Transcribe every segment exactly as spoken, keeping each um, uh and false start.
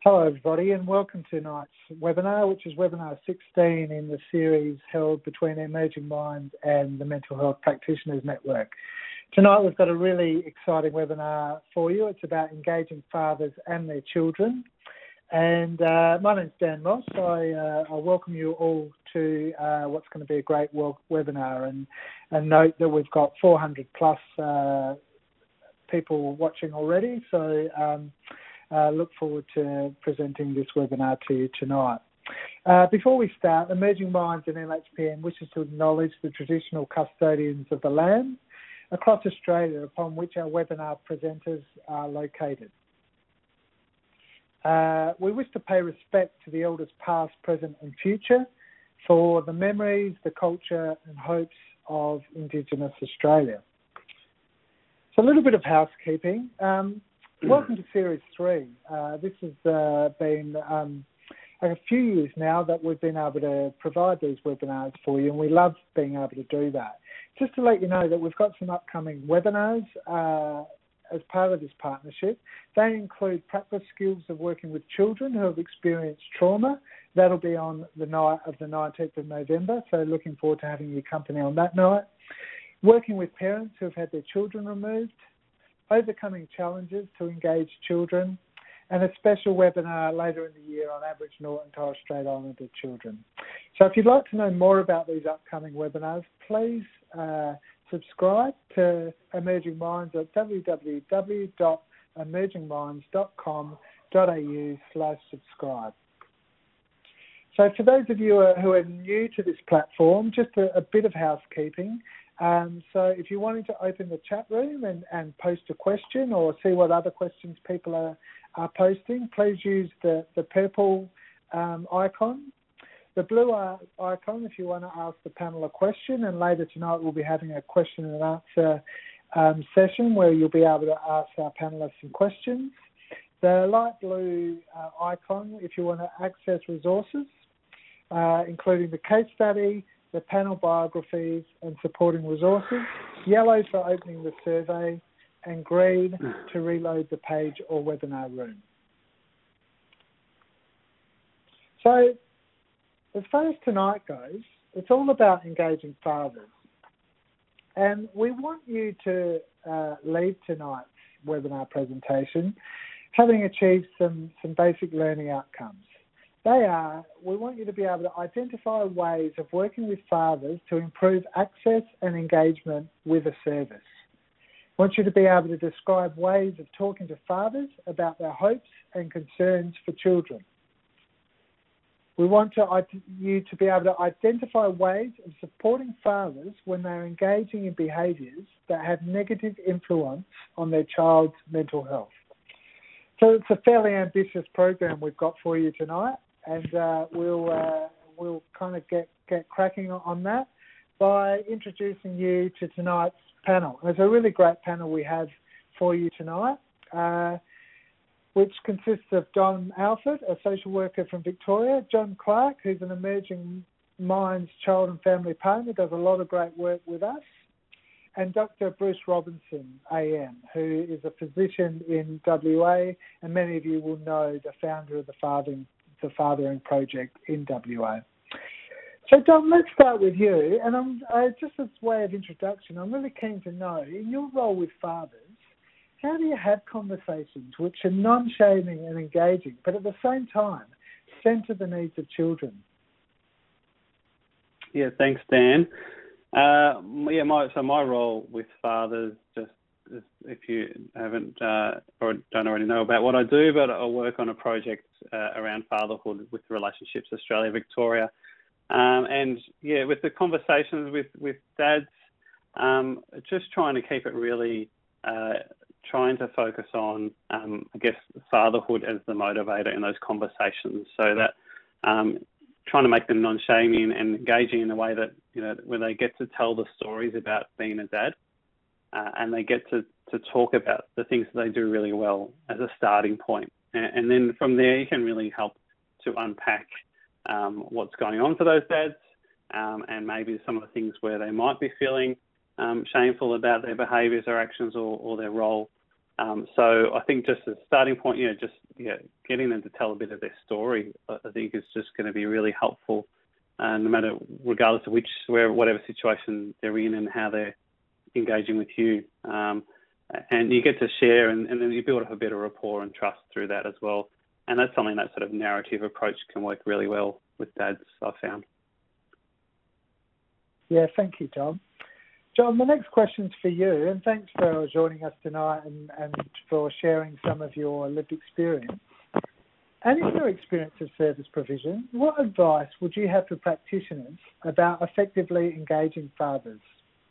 Hello everybody and welcome to tonight's webinar, which is webinar sixteen in the series held between Emerging Minds and the Mental Health Practitioners Network. Tonight we've got a really exciting webinar for you. It's about engaging fathers and their children. And uh, my name's Dan Moss. I, uh, I welcome you all to uh, what's going to be a great webinar, and, and note that we've got four hundred plus uh, people watching already. So um, Uh, look forward to presenting this webinar to you tonight. Uh, before we start, Emerging Minds and L H P N wishes to acknowledge the traditional custodians of the land across Australia upon which our webinar presenters are located. Uh, we wish to pay respect to the elders past, present and future for the memories, the culture and hopes of Indigenous Australia. So a little bit of housekeeping. Um, Welcome to Series three. Uh, this has uh, been um, a few years now that we've been able to provide these webinars for you, and we love being able to do that. Just to let you know that we've got some upcoming webinars uh, as part of this partnership. They include practice skills of working with children who have experienced trauma. That'll be on the night of the nineteenth of November, so looking forward to having your company on that night. Working with parents who have had their children removed. Overcoming challenges to engage children, and a special webinar later in the year on Aboriginal and Torres Strait Islander children. So if you'd like to know more about these upcoming webinars, please uh, subscribe to Emerging Minds at w w w dot emerging minds dot com dot a u slash subscribe. So for those of you who are new to this platform, just a, a bit of housekeeping. Um, so if you're wanting to open the chat room and, and post a question or see what other questions people are, are posting, please use the, the purple um, icon. The blue icon if you want to ask the panel a question, and later tonight we'll be having a question and answer um, session where you'll be able to ask our panellists some questions. The light blue uh, icon if you want to access resources, uh, including the case study, the panel biographies and supporting resources, yellow for opening the survey, and green to reload the page or webinar room. So as far as tonight goes, it's all about engaging fathers. And we want you to uh, leave tonight's webinar presentation having achieved some, some basic learning outcomes. They are, we want you to be able to identify ways of working with fathers to improve access and engagement with a service. We want you to be able to describe ways of talking to fathers about their hopes and concerns for children. We want to, you to be able to identify ways of supporting fathers when they're engaging in behaviours that have negative influence on their child's mental health. So it's a fairly ambitious program we've got for you tonight. And uh, we'll uh, we'll kind of get, get cracking on that by introducing you to tonight's panel. It's a really great panel we have for you tonight, uh, which consists of Don Alford, a social worker from Victoria, John Clark, who's an Emerging Minds child and family partner, does a lot of great work with us, and Doctor Bruce Robinson, A M, who is a physician in W A, and many of you will know the founder of the Fathering the Fathering Project in W A. So Dom, let's start with you, and I'm, uh, just as a way of introduction, I'm really keen to know, in your role with fathers, how do you have conversations which are non-shaming and engaging, but at the same time, centre the needs of children? Yeah, thanks, Dan. Uh, yeah, my, so my role with fathers, just if you haven't uh, or don't already know about what I do, but I work on a project uh, around fatherhood with Relationships Australia Victoria. Um, and yeah, with the conversations with, with dads, um, just trying to keep it really, uh, trying to focus on, um, I guess, fatherhood as the motivator in those conversations, so that um, trying to make them non-shaming and engaging in a way that, you know, where they get to tell the stories about being a dad. Uh, and they get to, to talk about the things that they do really well as a starting point. And, and then from there, you can really help to unpack um, what's going on for those dads um, and maybe some of the things where they might be feeling um, shameful about their behaviours or actions or, or their role Um, so I think just as a starting point, you know, just yeah, getting them to tell a bit of their story, I think is just going to be really helpful, uh, no matter, regardless of which, where, whatever situation they're in and how they're engaging with you. Um, and you get to share, and, and then you build up a bit of rapport and trust through that as well. And that's something that sort of narrative approach can work really well with dads, I've found. Yeah, thank you, John. John, the next question's for you, and thanks for joining us tonight and, and for sharing some of your lived experience. And in your experience of service provision, what advice would you have for practitioners about effectively engaging fathers?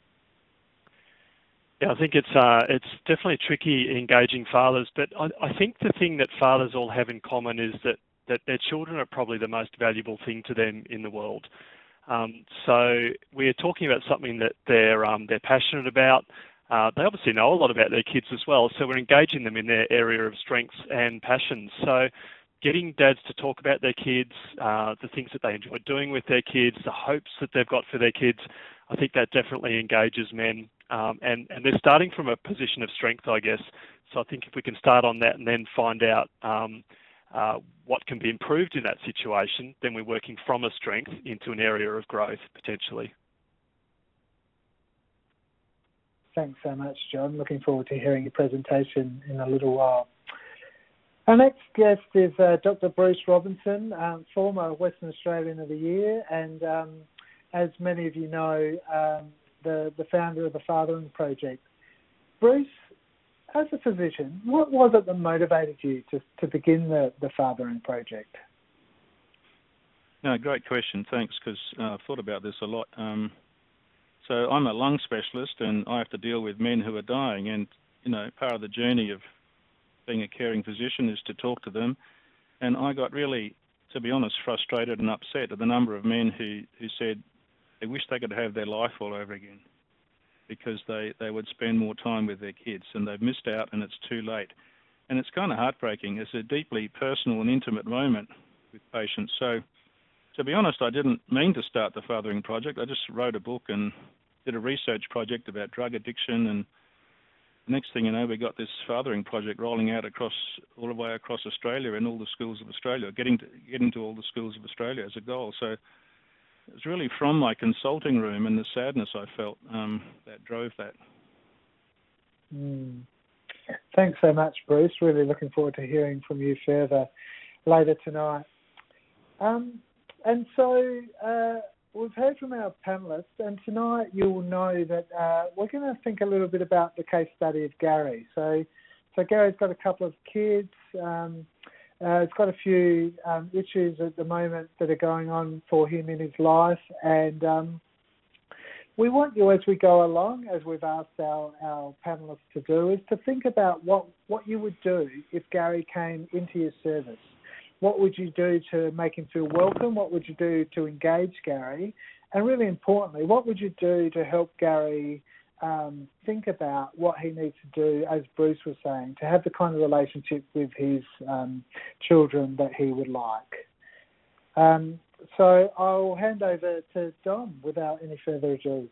Yeah, I think it's uh, it's definitely tricky engaging fathers, but I, I think the thing that fathers all have in common is that, that their children are probably the most valuable thing to them in the world. Um, so we're talking about something that they're um, they're passionate about. Uh, they obviously know a lot about their kids as well, so we're engaging them in their area of strengths and passions. So getting dads to talk about their kids, uh, the things that they enjoy doing with their kids, the hopes that they've got for their kids, I think that definitely engages men. Um, and, and they're starting from a position of strength, I guess. So I think if we can start on that and then find out um, Uh, what can be improved in that situation, then we're working from a strength into an area of growth, potentially. Thanks so much, John. Looking forward to hearing your presentation in a little while. Our next guest is uh, Doctor Bruce Robinson, um, former Western Australian of the Year, and um, as many of you know, um, the, the founder of the Fathering Project. Bruce, as a physician, what was it that motivated you to, to begin the, the Fathering Project? No, great question. Thanks, because uh, I've thought about this a lot. Um, so I'm a lung specialist, and I have to deal with men who are dying. And, you know, part of the journey of being a caring physician is to talk to them. And I got really, to be honest, frustrated and upset at the number of men who, who said they wish they could have their life all over again, because they, they would spend more time with their kids, and they've missed out and it's too late. And it's kind of heartbreaking. It's a deeply personal and intimate moment with patients. So, to be honest, I didn't mean to start the Fathering Project. I just wrote a book and did a research project about drug addiction, and the next thing you know, we got this Fathering Project rolling out across all the way across Australia in all the schools of Australia, getting to, getting to all the schools of Australia as a goal. So it was really from my consulting room and the sadness I felt um, that drove that. Mm. Thanks so much, Bruce. Really looking forward to hearing from you further later tonight. Um, and so uh, we've heard from our panellists, and tonight you'll know that uh, we're going to think a little bit about the case study of Gary. So, so Gary's got a couple of kids. Um, Uh, it's got a few um, issues at the moment that are going on for him in his life, and um, we want you, as we go along, as we've asked our, our panellists to do, is to think about what, what you would do if Gary came into your service. What would you do to make him feel welcome? What would you do to engage Gary? And really importantly, what would you do to help Gary Um, think about what he needs to do, as Bruce was saying, to have the kind of relationship with his um, children that he would like. Um, so I'll hand over to Dom without any further ado.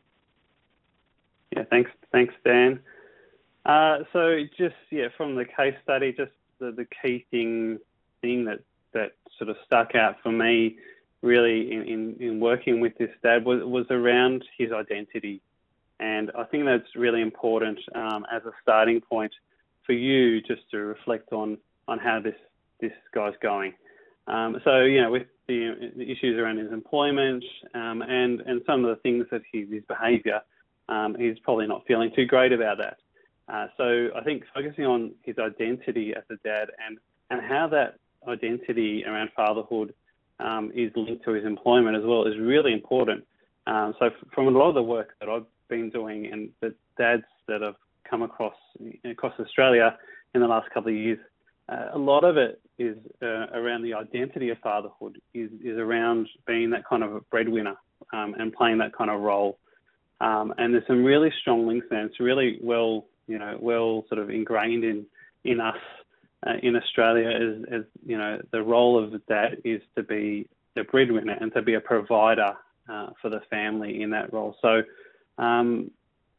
Yeah, thanks, thanks, Dan. Uh, so just yeah, from the case study, just the, the key thing thing that that sort of stuck out for me, really in, in, in working with this dad was was around his identity. And I think that's really important um, as a starting point for you, just to reflect on, on how this, this guy's going. Um, so, you know, with the, the issues around his employment um, and, and some of the things that he, his behaviour, um, he's probably not feeling too great about that. Uh, so I think focusing on his identity as a dad and, and how that identity around fatherhood um, is linked to his employment as well is really important. Um, so from a lot of the work that I've been doing and the dads that have come across across Australia in the last couple of years, uh, a lot of it is uh, around the identity of fatherhood, is, is around being that kind of a breadwinner um, and playing that kind of role. Um, and there's some really strong links there. It's really well, you know, well sort of ingrained in, in us uh, in Australia as, as, you know, the role of the dad is to be a breadwinner and to be a provider uh, for the family in that role. So, Um,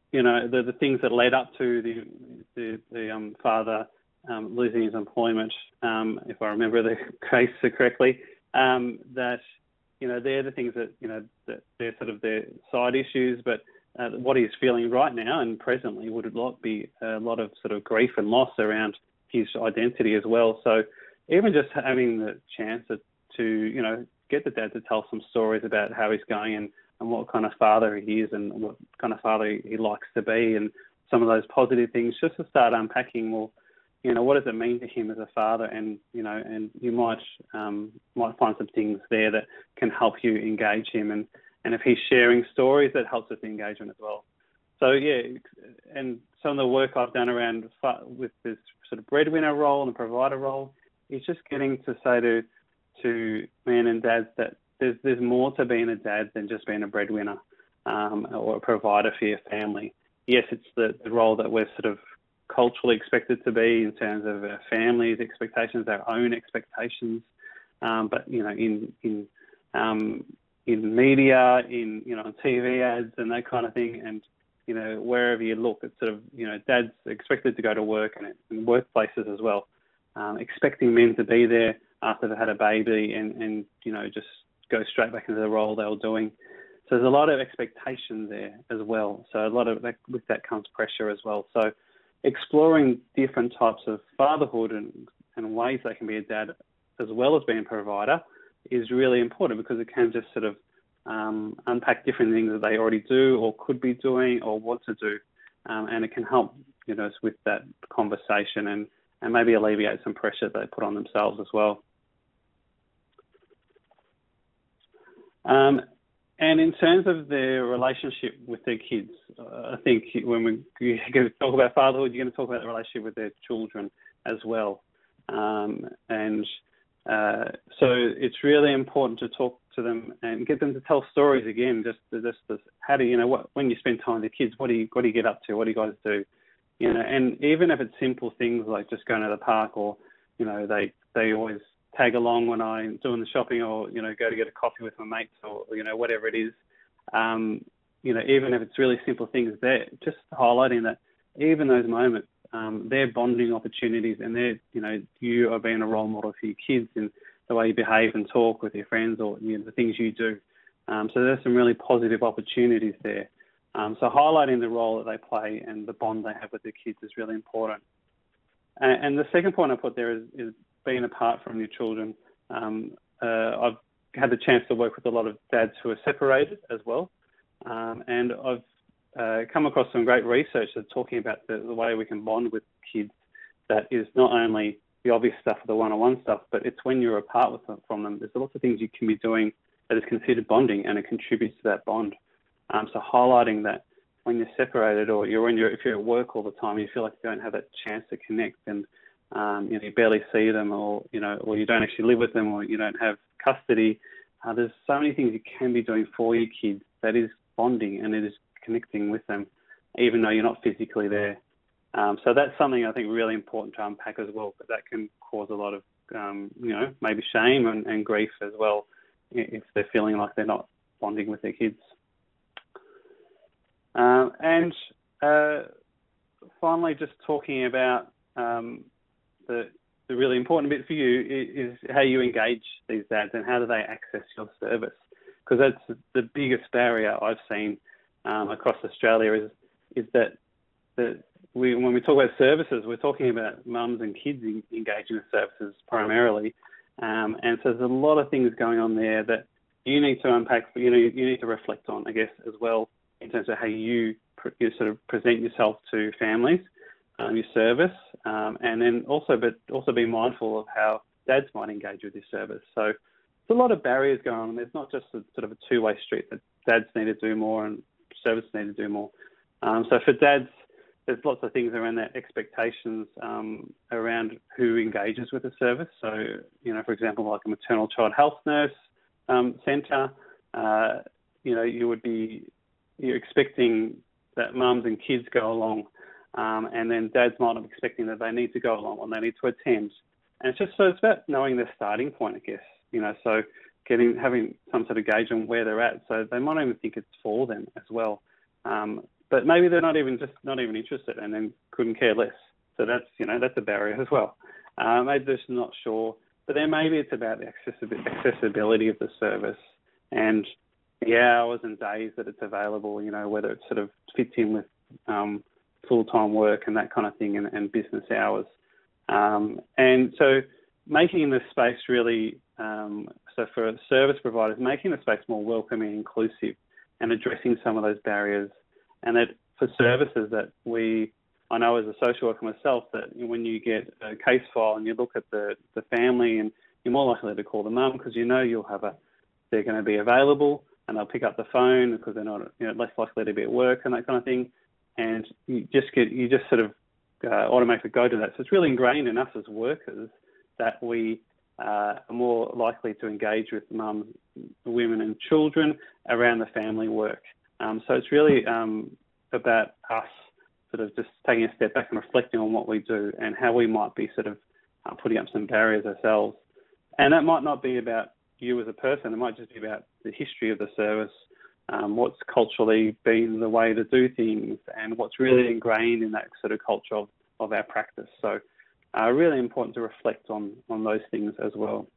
you know, the, the things that led up to the the, the um, father um, losing his employment, um, if I remember the case correctly, um, that, you know, they're the things that, you know, that they're sort of their side issues, but uh, what he's feeling right now and presently would a lot be a lot of sort of grief and loss around his identity as well. So even just having the chance to, to you know, get the dad to tell some stories about how he's going and, and what kind of father he is and what kind of father he likes to be and some of those positive things, just to start unpacking, well, you know, what does it mean to him as a father? And, you know, and you might um, might find some things there that can help you engage him. And, and if he's sharing stories, that helps with the engagement as well. So, yeah, and some of the work I've done around with this sort of breadwinner role and the provider role is just getting to say to to men and dads that there's there's more to being a dad than just being a breadwinner um, or a provider for your family. Yes, it's the, the role that we're sort of culturally expected to be in terms of our families' expectations, our own expectations, um, but you know, in in um, in media, in you know, on T V ads and that kind of thing, and you know, wherever you look, it's sort of, you know, dad's expected to go to work and in workplaces as well, um, expecting men to be there after they've had a baby and, and, you know, just go straight back into the role they were doing. So there's a lot of expectation there as well. So a lot of that, with that comes pressure as well. So exploring different types of fatherhood and, and ways they can be a dad as well as being a provider is really important, because it can just sort of Um, unpack different things that they already do or could be doing or want to do, um, and it can help, you know, with that conversation and, and maybe alleviate some pressure they put on themselves as well. Um, and in terms of their relationship with their kids, uh, I think when we you're going to talk about fatherhood, you're going to talk about the relationship with their children as well, um, and uh, so it's really important to talk to them and get them to tell stories again. Just, just this, how do you know what when you spend time with the kids? What do you what do you get up to? What do you guys do? You know, and even if it's simple things like just going to the park, or you know, they they always tag along when I'm doing the shopping, or you know, go to get a coffee with my mates, or you know, whatever it is. Um, you know, even if it's really simple things, there just highlighting that even those moments, um, they're bonding opportunities, and they're, you know, you are being a role model for your kids in the way you behave and talk with your friends, or you know, the things you do. Um, so there's some really positive opportunities there. Um, so highlighting the role that they play and the bond they have with their kids is really important. And, and the second point I put there is, is being apart from your children. Um, uh, I've had the chance to work with a lot of dads who are separated as well. Um, and I've uh, come across some great research that's talking about the, the way we can bond with kids, that is not only the obvious stuff, the one-on-one stuff, but it's when you're apart with them, from them. There's lots of things you can be doing that is considered bonding, and it contributes to that bond. Um, so highlighting that when you're separated, or you're when you're if you're at work all the time, you feel like you don't have that chance to connect, and um, you know, you barely see them, or you know, or you don't actually live with them, or you don't have custody. Uh, there's so many things you can be doing for your kids that is bonding, and it is connecting with them, even though you're not physically there. Um, so that's something I think really important to unpack as well, but that can cause a lot of, um, you know, maybe shame and, and grief as well, if they're feeling like they're not bonding with their kids. Um, and uh, finally, just talking about um, the, the really important bit for you is, is how you engage these dads and how do they access your service, because that's the biggest barrier I've seen um, across Australia is is that the We, when we talk about services, we're talking about mums and kids in, engaging with services primarily. Um, and so there's a lot of things going on there that you need to unpack, you know, you need to reflect on, I guess, as well, in terms of how you, you sort of present yourself to families, um, your service, um, and then also, but also be mindful of how dads might engage with your service. So there's a lot of barriers going on. There's not just a, sort of a two-way street that dads need to do more and services need to do more. Um, so for dads, there's lots of things around their expectations um, around who engages with the service. So, you know, for example, like a maternal child health nurse um, centre, uh, you know, you would be, you're expecting that mums and kids go along, um, and then dads might not be expecting that they need to go along or they need to attend. And it's just, so it's about knowing their starting point, I guess, you know, so getting, having some sort of gauge on where they're at. So they might even think it's for them as well. Um, but maybe they're not even just not even interested and then couldn't care less. So that's, you know, that's a barrier as well. Uh, maybe they're just not sure. But then maybe it's about the accessibility of the service and the hours and days that it's available, you know, whether it sort of fits in with um, full-time work and that kind of thing, and, and business hours. Um, and so making the space really, um, so for service providers, making the space more welcoming and inclusive and addressing some of those barriers. And that for services that we, I know as a social worker myself, that when you get a case file and you look at the, the family, and you're more likely to call the mum because you know you'll have a, they're going to be available and they'll pick up the phone because they're not, you know, less likely to be at work and that kind of thing. And you just get, you just sort of uh, automatically go to that. So it's really ingrained in us as workers that we uh, are more likely to engage with mums, women and children around the family work. Um, so it's really um, about us sort of just taking a step back and reflecting on what we do and how we might be sort of uh, putting up some barriers ourselves. And that might not be about you as a person. It might just be about the history of the service, um, what's culturally been the way to do things, and what's really ingrained in that sort of culture of, of our practice. So uh, really important to reflect on, on those things as well.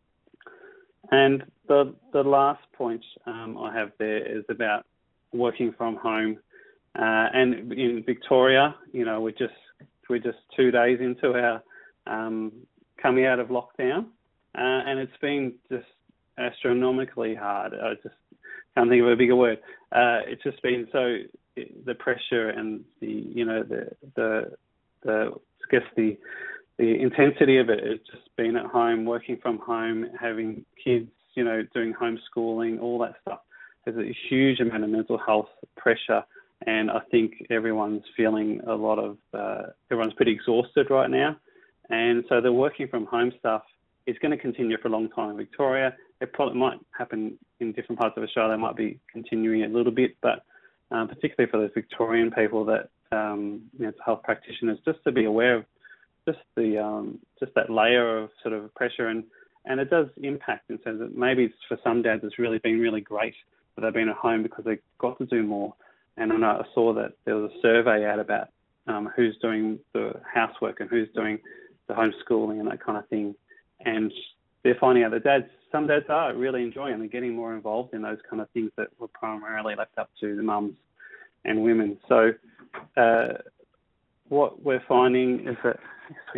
And the the last point um, I have there is about working from home. Uh, and in Victoria, you know, we're just we're just two days into our um, coming out of lockdown, uh, and it's been just astronomically hard. I just can't think of a bigger word. Uh, it's just been so the pressure and the you know the the the I guess the the intensity of it. It's just been at home, working from home, having kids, you know, doing homeschooling, all that stuff. There's a huge amount of mental health pressure. And I think everyone's feeling a lot of, uh, everyone's pretty exhausted right now. And so the working from home stuff is going to continue for a long time in Victoria. It probably might happen in different parts of Australia. It might be continuing a little bit, but um, particularly for those Victorian people that, um, mental health practitioners, just to be aware of just the, um, just that layer of sort of pressure. And, and it does impact in terms of maybe it's, for some dads it's really been really great that they've been at home because they've got to do more. And I know I saw that there was a survey out about um, who's doing the housework and who's doing the homeschooling and that kind of thing. And they're finding out that dads, some dads are really enjoying and they're getting more involved in those kind of things that were primarily left up to the mums and women. So uh, what we're finding is that,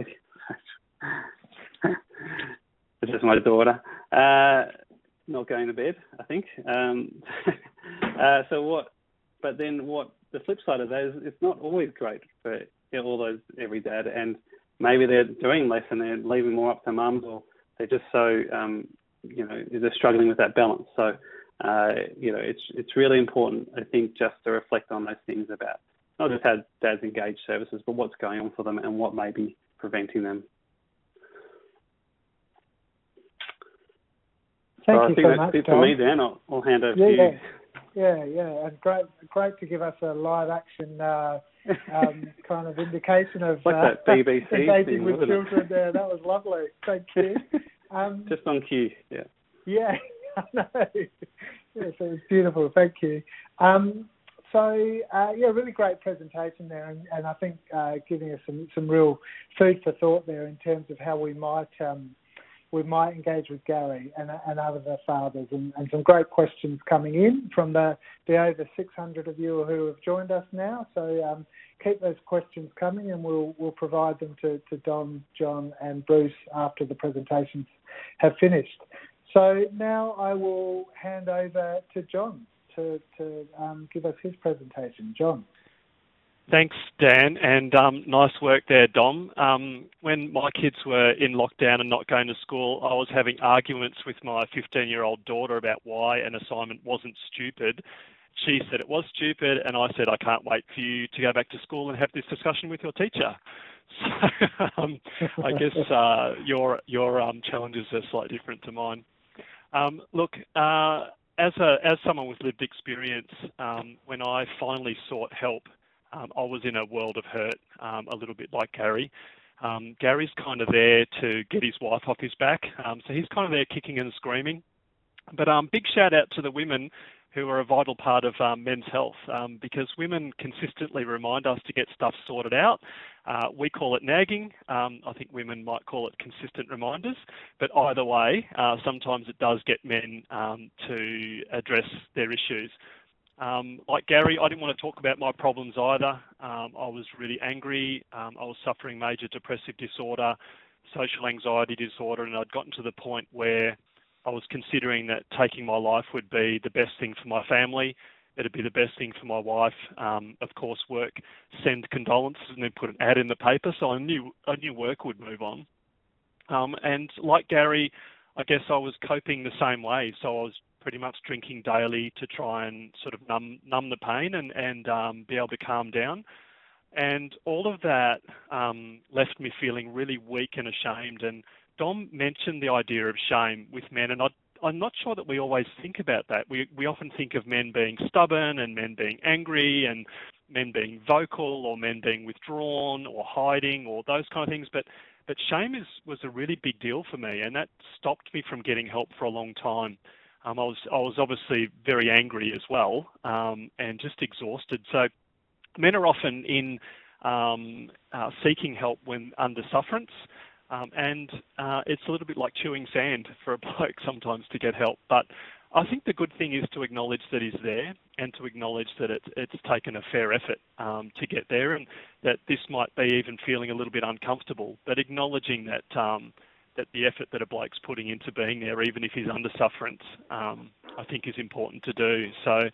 it's just my daughter, uh, not going to bed, I think. Um, uh, so what, But then what the flip side of that is it's not always great for all those every dad, and maybe they're doing less and they're leaving more up to mums, or they're just so, um, you know, they're struggling with that balance. So, uh, you know, it's it's really important, I think, just to reflect on those things about not just how dads engage services, but what's going on for them and what may be preventing them. Thank so you I think so that's much, it Dom. for me, Dan. I'll, I'll hand over yeah, to you. Yeah. Yeah, yeah, and great, great to give us a live action uh, um, kind of indication of like uh, that B B C engaging thing, with wasn't children it? there. That was lovely. Thank you. Um, Just on cue, yeah. Yeah, I know. Yes, it was beautiful. Thank you. Um, so, uh, yeah, really great presentation there, and, and I think uh, giving us some, some real food for thought there in terms of how we might um, we might engage with Gary and, and other fathers, and, and some great questions coming in from the, the over six hundred of you who have joined us now. So um, keep those questions coming, and we'll we'll provide them to, to Dom, John and Bruce after the presentations have finished. So now I will hand over to John to, to um, give us his presentation. John. Thanks, Dan, and um, nice work there, Dom. Um, when my kids were in lockdown and not going to school, I was having arguments with my fifteen-year-old daughter about why an assignment wasn't stupid. She said it was stupid, and I said, I can't wait for you to go back to school and have this discussion with your teacher. So um, I guess uh, your your um, challenges are slightly different to mine. Um, look, uh, as a as someone with lived experience, um, when I finally sought help, Um, I was in a world of hurt, um, a little bit like Gary. Um, Gary's kind of there to get his wife off his back, um, so he's kind of there kicking and screaming. But um, big shout out to the women who are a vital part of um, men's health, um, because women consistently remind us to get stuff sorted out. Uh, we call it nagging. Um, I think women might call it consistent reminders. But either way, uh, sometimes it does get men um, to address their issues. Um, like Gary, I didn't want to talk about my problems either. Um, I was really angry. Um, I was suffering major depressive disorder, social anxiety disorder, and I'd gotten to the point where I was considering that taking my life would be the best thing for my family. It'd be the best thing for my wife. Um, of course, work, send condolences and then put an ad in the paper. So I knew I knew work would move on. Um, and like Gary, I guess I was coping the same way. So I was pretty much drinking daily to try and sort of numb, numb the pain and, and um, be able to calm down. And all of that um, left me feeling really weak and ashamed. And Dom mentioned the idea of shame with men, and I, I'm not sure that we always think about that. We, we often think of men being stubborn and men being angry and men being vocal or men being withdrawn or hiding or those kind of things. But but shame is was a really big deal for me, and that stopped me from getting help for a long time. Um, I was I was obviously very angry as well, um, and just exhausted. So men are often in um, uh, seeking help when under sufferance, um, and uh, it's a little bit like chewing sand for a bloke sometimes to get help. But I think the good thing is to acknowledge that he's there and to acknowledge that it, it's taken a fair effort um, to get there, and that this might be even feeling a little bit uncomfortable, but acknowledging that um, that the effort that a bloke's putting into being there, even if he's under sufferance, um, I think is important to do. So,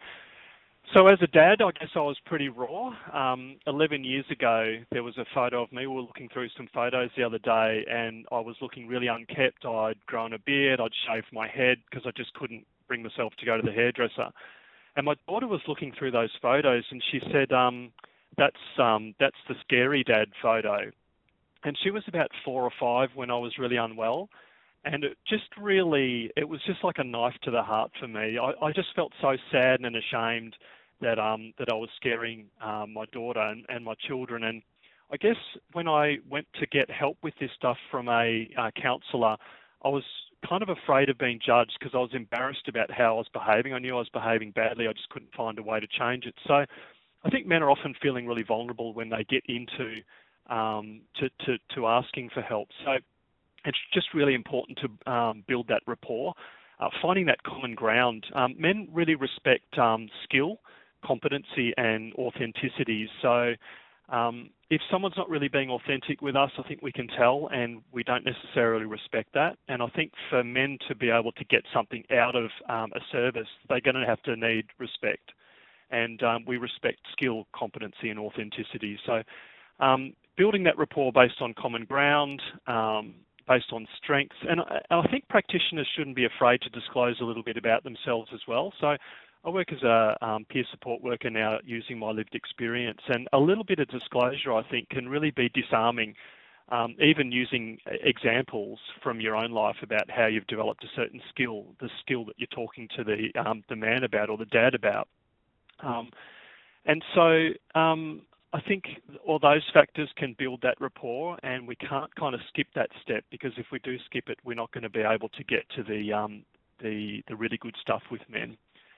so as a dad, I guess I was pretty raw. Um, eleven years ago, there was a photo of me. We were looking through some photos the other day, and I was looking really unkempt. I'd grown a beard, I'd shaved my head because I just couldn't bring myself to go to the hairdresser. And my daughter was looking through those photos, and she said, um, that's um, that's the scary dad photo. And she was about four or five when I was really unwell. And it just really, it was just like a knife to the heart for me. I, I just felt so sad and ashamed that um, that I was scaring um, my daughter and, and my children. And I guess when I went to get help with this stuff from a uh, counsellor, I was kind of afraid of being judged because I was embarrassed about how I was behaving. I knew I was behaving badly. I just couldn't find a way to change it. So I think men are often feeling really vulnerable when they get into um, to, to, to asking for help. So it's just really important to um, build that rapport, uh, finding that common ground. Um, men really respect um, skill, competency and authenticity. So um, if someone's not really being authentic with us, I think we can tell, and we don't necessarily respect that. And I think for men to be able to get something out of um, a service, they're going to have to need respect. And um, we respect skill, competency and authenticity. So um, building that rapport based on common ground, um, based on strengths. And I, I think practitioners shouldn't be afraid to disclose a little bit about themselves as well. So I work as a um, peer support worker now using my lived experience, and a little bit of disclosure, I think, can really be disarming, um, even using examples from your own life about how you've developed a certain skill, the skill that you're talking to the, um, the man about or the dad about. Um, and so um, I think all those factors can build that rapport, and we can't kind of skip that step, because if we do skip it, we're not going to be able to get to the, um, the, the really good stuff with men.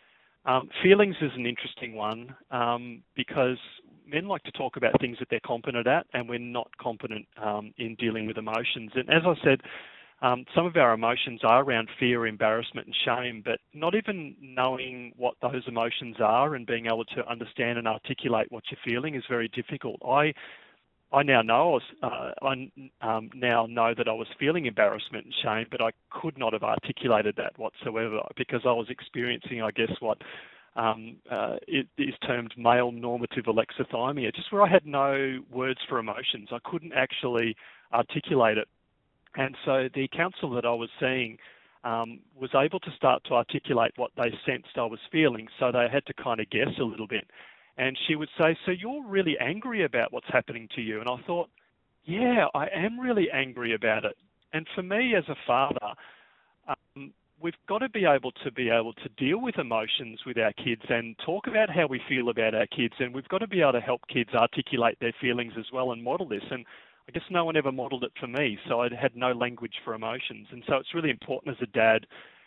Um, feelings is an interesting one um, because men like to talk about things that they're competent at, and we're not competent um, in dealing with emotions. And as I said, um, some of our emotions are around fear, embarrassment and shame, but not even knowing what those emotions are and being able to understand and articulate what you're feeling is very difficult. I I now know I, was, uh, I um, now know that I was feeling embarrassment and shame, but I could not have articulated that whatsoever because I was experiencing, I guess, what um, uh, it is termed male normative alexithymia, just where I had no words for emotions. I couldn't actually articulate it. And so the counsellor that I was seeing um, was able to start to articulate what they sensed I was feeling, so they had to kind of guess a little bit. And she would say, so you're really angry about what's happening to you? And I thought, yeah, I am really angry about it. And for me as a father, um, we've got to be able to be able to deal with emotions with our kids and talk about how we feel about our kids. And we've got to be able to help kids articulate their feelings as well and model this. And I guess no one ever modeled it for me, so I had no language for emotions. And so it's really important as a dad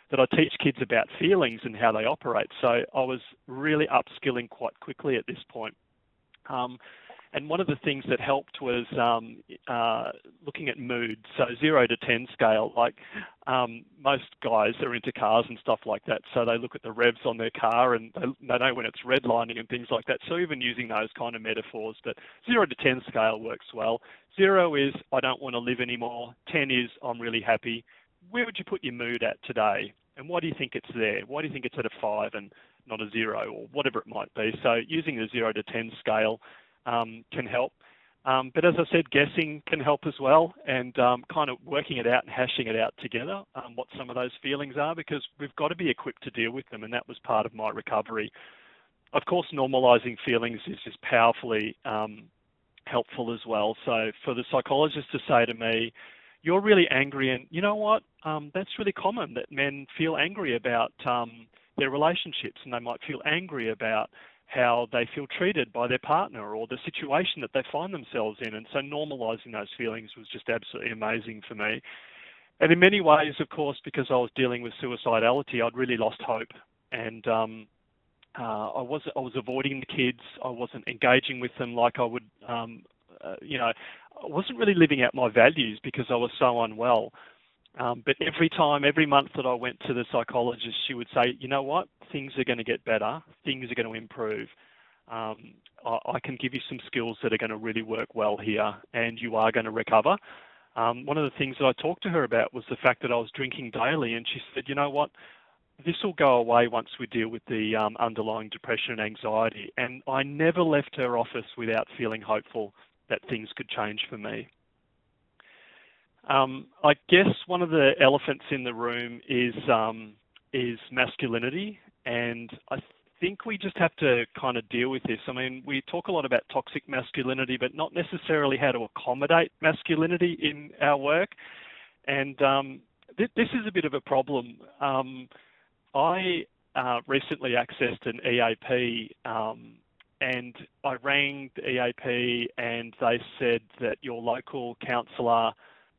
that I teach kids about feelings and how they operate. So I was really upskilling quite quickly at this point. Um, and one of the things that helped was um, uh, looking at mood. So zero to ten scale, like um, most guys are into cars and stuff like that. So they look at the revs on their car and they, they know when it's redlining and things like that. So even using those kind of metaphors, but zero to ten scale works well. Zero is, I don't want to live anymore. ten is, I'm really happy. Where would you put your mood at today? And why do you think it's there? Why do you think it's at a five and not a zero, or whatever it might be? So using the zero to ten scale um, can help. Um, but as I said, guessing can help as well, and um, kind of working it out and hashing it out together, um, what some of those feelings are, because we've got to be equipped to deal with them, and that was part of my recovery. Of course, normalising feelings is just powerfully um, helpful as well. So for the psychologist to say to me, you're really angry, and you know what, um, that's really common, that men feel angry about um, their relationships, and they might feel angry about how they feel treated by their partner or the situation that they find themselves in. And so normalising those feelings was just absolutely amazing for me. And in many ways, of course, because I was dealing with suicidality, I'd really lost hope. And um, uh, I was I was avoiding the kids. I wasn't engaging with them like I would, um, uh, you know, I wasn't really living out my values because I was so unwell. Um, but every time, every month that I went to the psychologist, she would say, you know what, things are going to get better, things are going to improve. Um, I, I can give you some skills that are going to really work well here, and you are going to recover. Um, one of the things that I talked to her about was the fact that I was drinking daily, and she said, you know what, this will go away once we deal with the um, underlying depression and anxiety. And I never left her office without feeling hopeful that things could change for me. Um, I guess one of the elephants in the room is um, is masculinity, and I think we just have to kind of deal with this. I mean, we talk a lot about toxic masculinity, but not necessarily how to accommodate masculinity in our work. And um, th- this is a bit of a problem. Um, I uh, recently accessed an E A P, um, and I rang the E A P, and they said that your local counsellor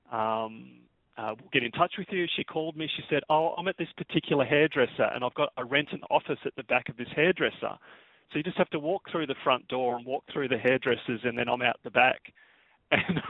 Um, uh, will get in touch with you. She called me. She said, oh, I'm at this particular hairdresser and I've got, I rent an office at the back of this hairdresser. So you just have to walk through the front door and walk through the hairdressers, and then I'm out the back. And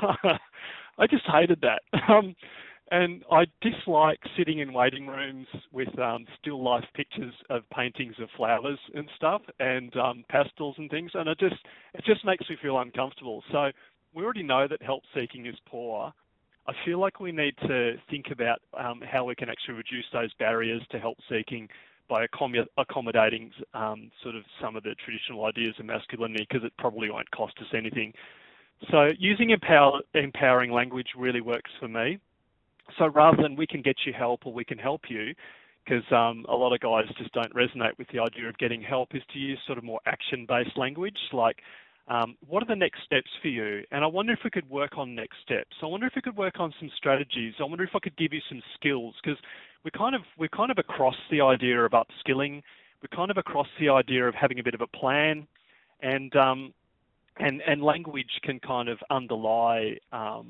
I just hated that. Um, and I dislike sitting in waiting rooms with um, still life pictures of paintings of flowers and stuff, and um, pastels and things. And it just, it just makes me feel uncomfortable. So we already know that help seeking is poor. I feel like we need to think about um, how we can actually reduce those barriers to help seeking by accom- accommodating um, sort of some of the traditional ideas of masculinity, because it probably won't cost us anything. So using empower- empowering language really works for me. So rather than we can get you help or we can help you, because um, a lot of guys just don't resonate with the idea of getting help, is to use sort of more action-based language, like Um, what are the next steps for you? And I wonder if we could work on next steps. I wonder if we could work on some strategies. I wonder if I could give you some skills, because we're kind of we're kind of across the idea of upskilling. We're kind of across the idea of having a bit of a plan, and um, and and language can kind of underlie um,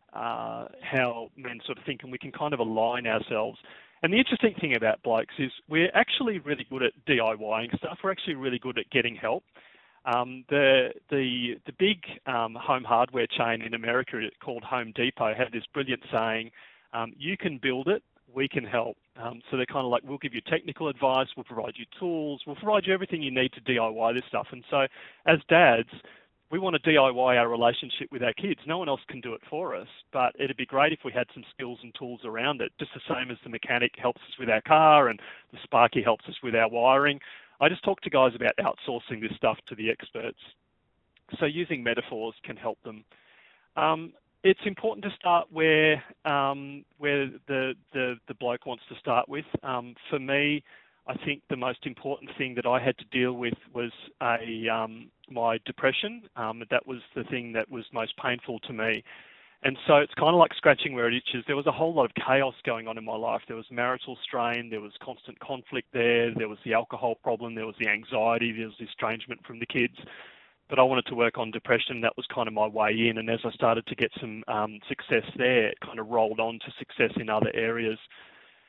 uh, how men sort of think, and we can kind of align ourselves. And the interesting thing about blokes is we're actually really good at DIYing stuff. We're actually really good at getting help. Um, the the the big um, home hardware chain in America called Home Depot had this brilliant saying, um, you can build it, we can help. Um, so they're kind of like, we'll give you technical advice, we'll provide you tools, we'll provide you everything you need to D I Y this stuff. And so as dads, we want to D I Y our relationship with our kids. No one else can do it for us, but it'd be great if we had some skills and tools around it, just the same as the mechanic helps us with our car and the Sparky helps us with our wiring. I just talk to guys about outsourcing this stuff to the experts. So using metaphors can help them. Um, it's important to start where um, where the, the the bloke wants to start with. Um, for me, I think the most important thing that I had to deal with was a um, my depression. Um, that was the thing that was most painful to me. And so it's kind of like scratching where it itches. There was a whole lot of chaos going on in my life. There was marital strain, there was constant conflict there, there was the alcohol problem, there was the anxiety, there was the estrangement from the kids. But I wanted to work on depression. That was kind of my way in. And as I started to get some um, success there, it kind of rolled on to success in other areas.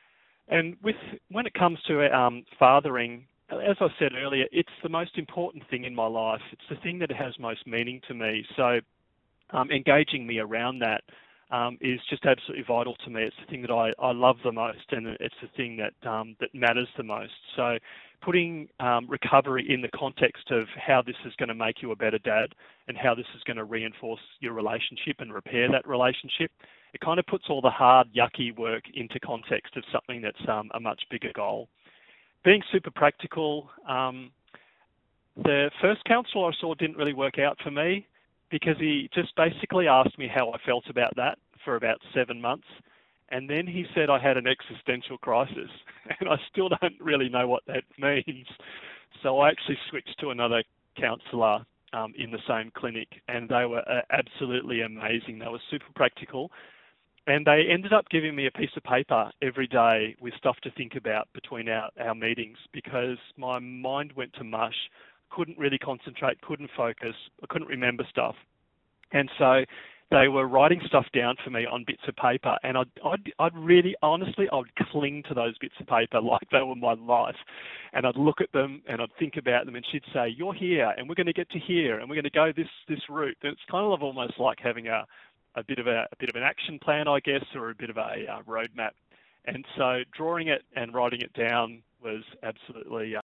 And with when it comes to um, fathering, as I said earlier, it's the most important thing in my life. It's the thing that has most meaning to me. So um, engaging me around that um, is just absolutely vital to me. It's the thing that I, I love the most, and it's the thing that um, that matters the most. So putting um, recovery in the context of how this is going to make you a better dad and how this is going to reinforce your relationship and repair that relationship, it kind of puts all the hard, yucky work into context of something that's um, a much bigger goal. Being super practical, um, the first counsellor I saw didn't really work out for me because he just basically asked me how I felt about that for about seven months. And then he said I had an existential crisis, and I still don't really know what that means. So I actually switched to another counsellor um, in the same clinic, and they were uh, absolutely amazing. They were super practical. And they ended up giving me a piece of paper every day with stuff to think about between our, our meetings because my mind went to mush, couldn't really concentrate, couldn't focus, I couldn't remember stuff. And so they were writing stuff down for me on bits of paper, and I'd, I'd, I'd really, honestly, I'd cling to those bits of paper like they were my life. And I'd look at them and I'd think about them, and she'd say, you're here, and we're going to get to here, and we're going to go this this route. And it's kind of almost like having a a bit of a, a bit of an action plan, I guess, or a bit of a uh, roadmap. And so drawing it and writing it down was absolutely uh,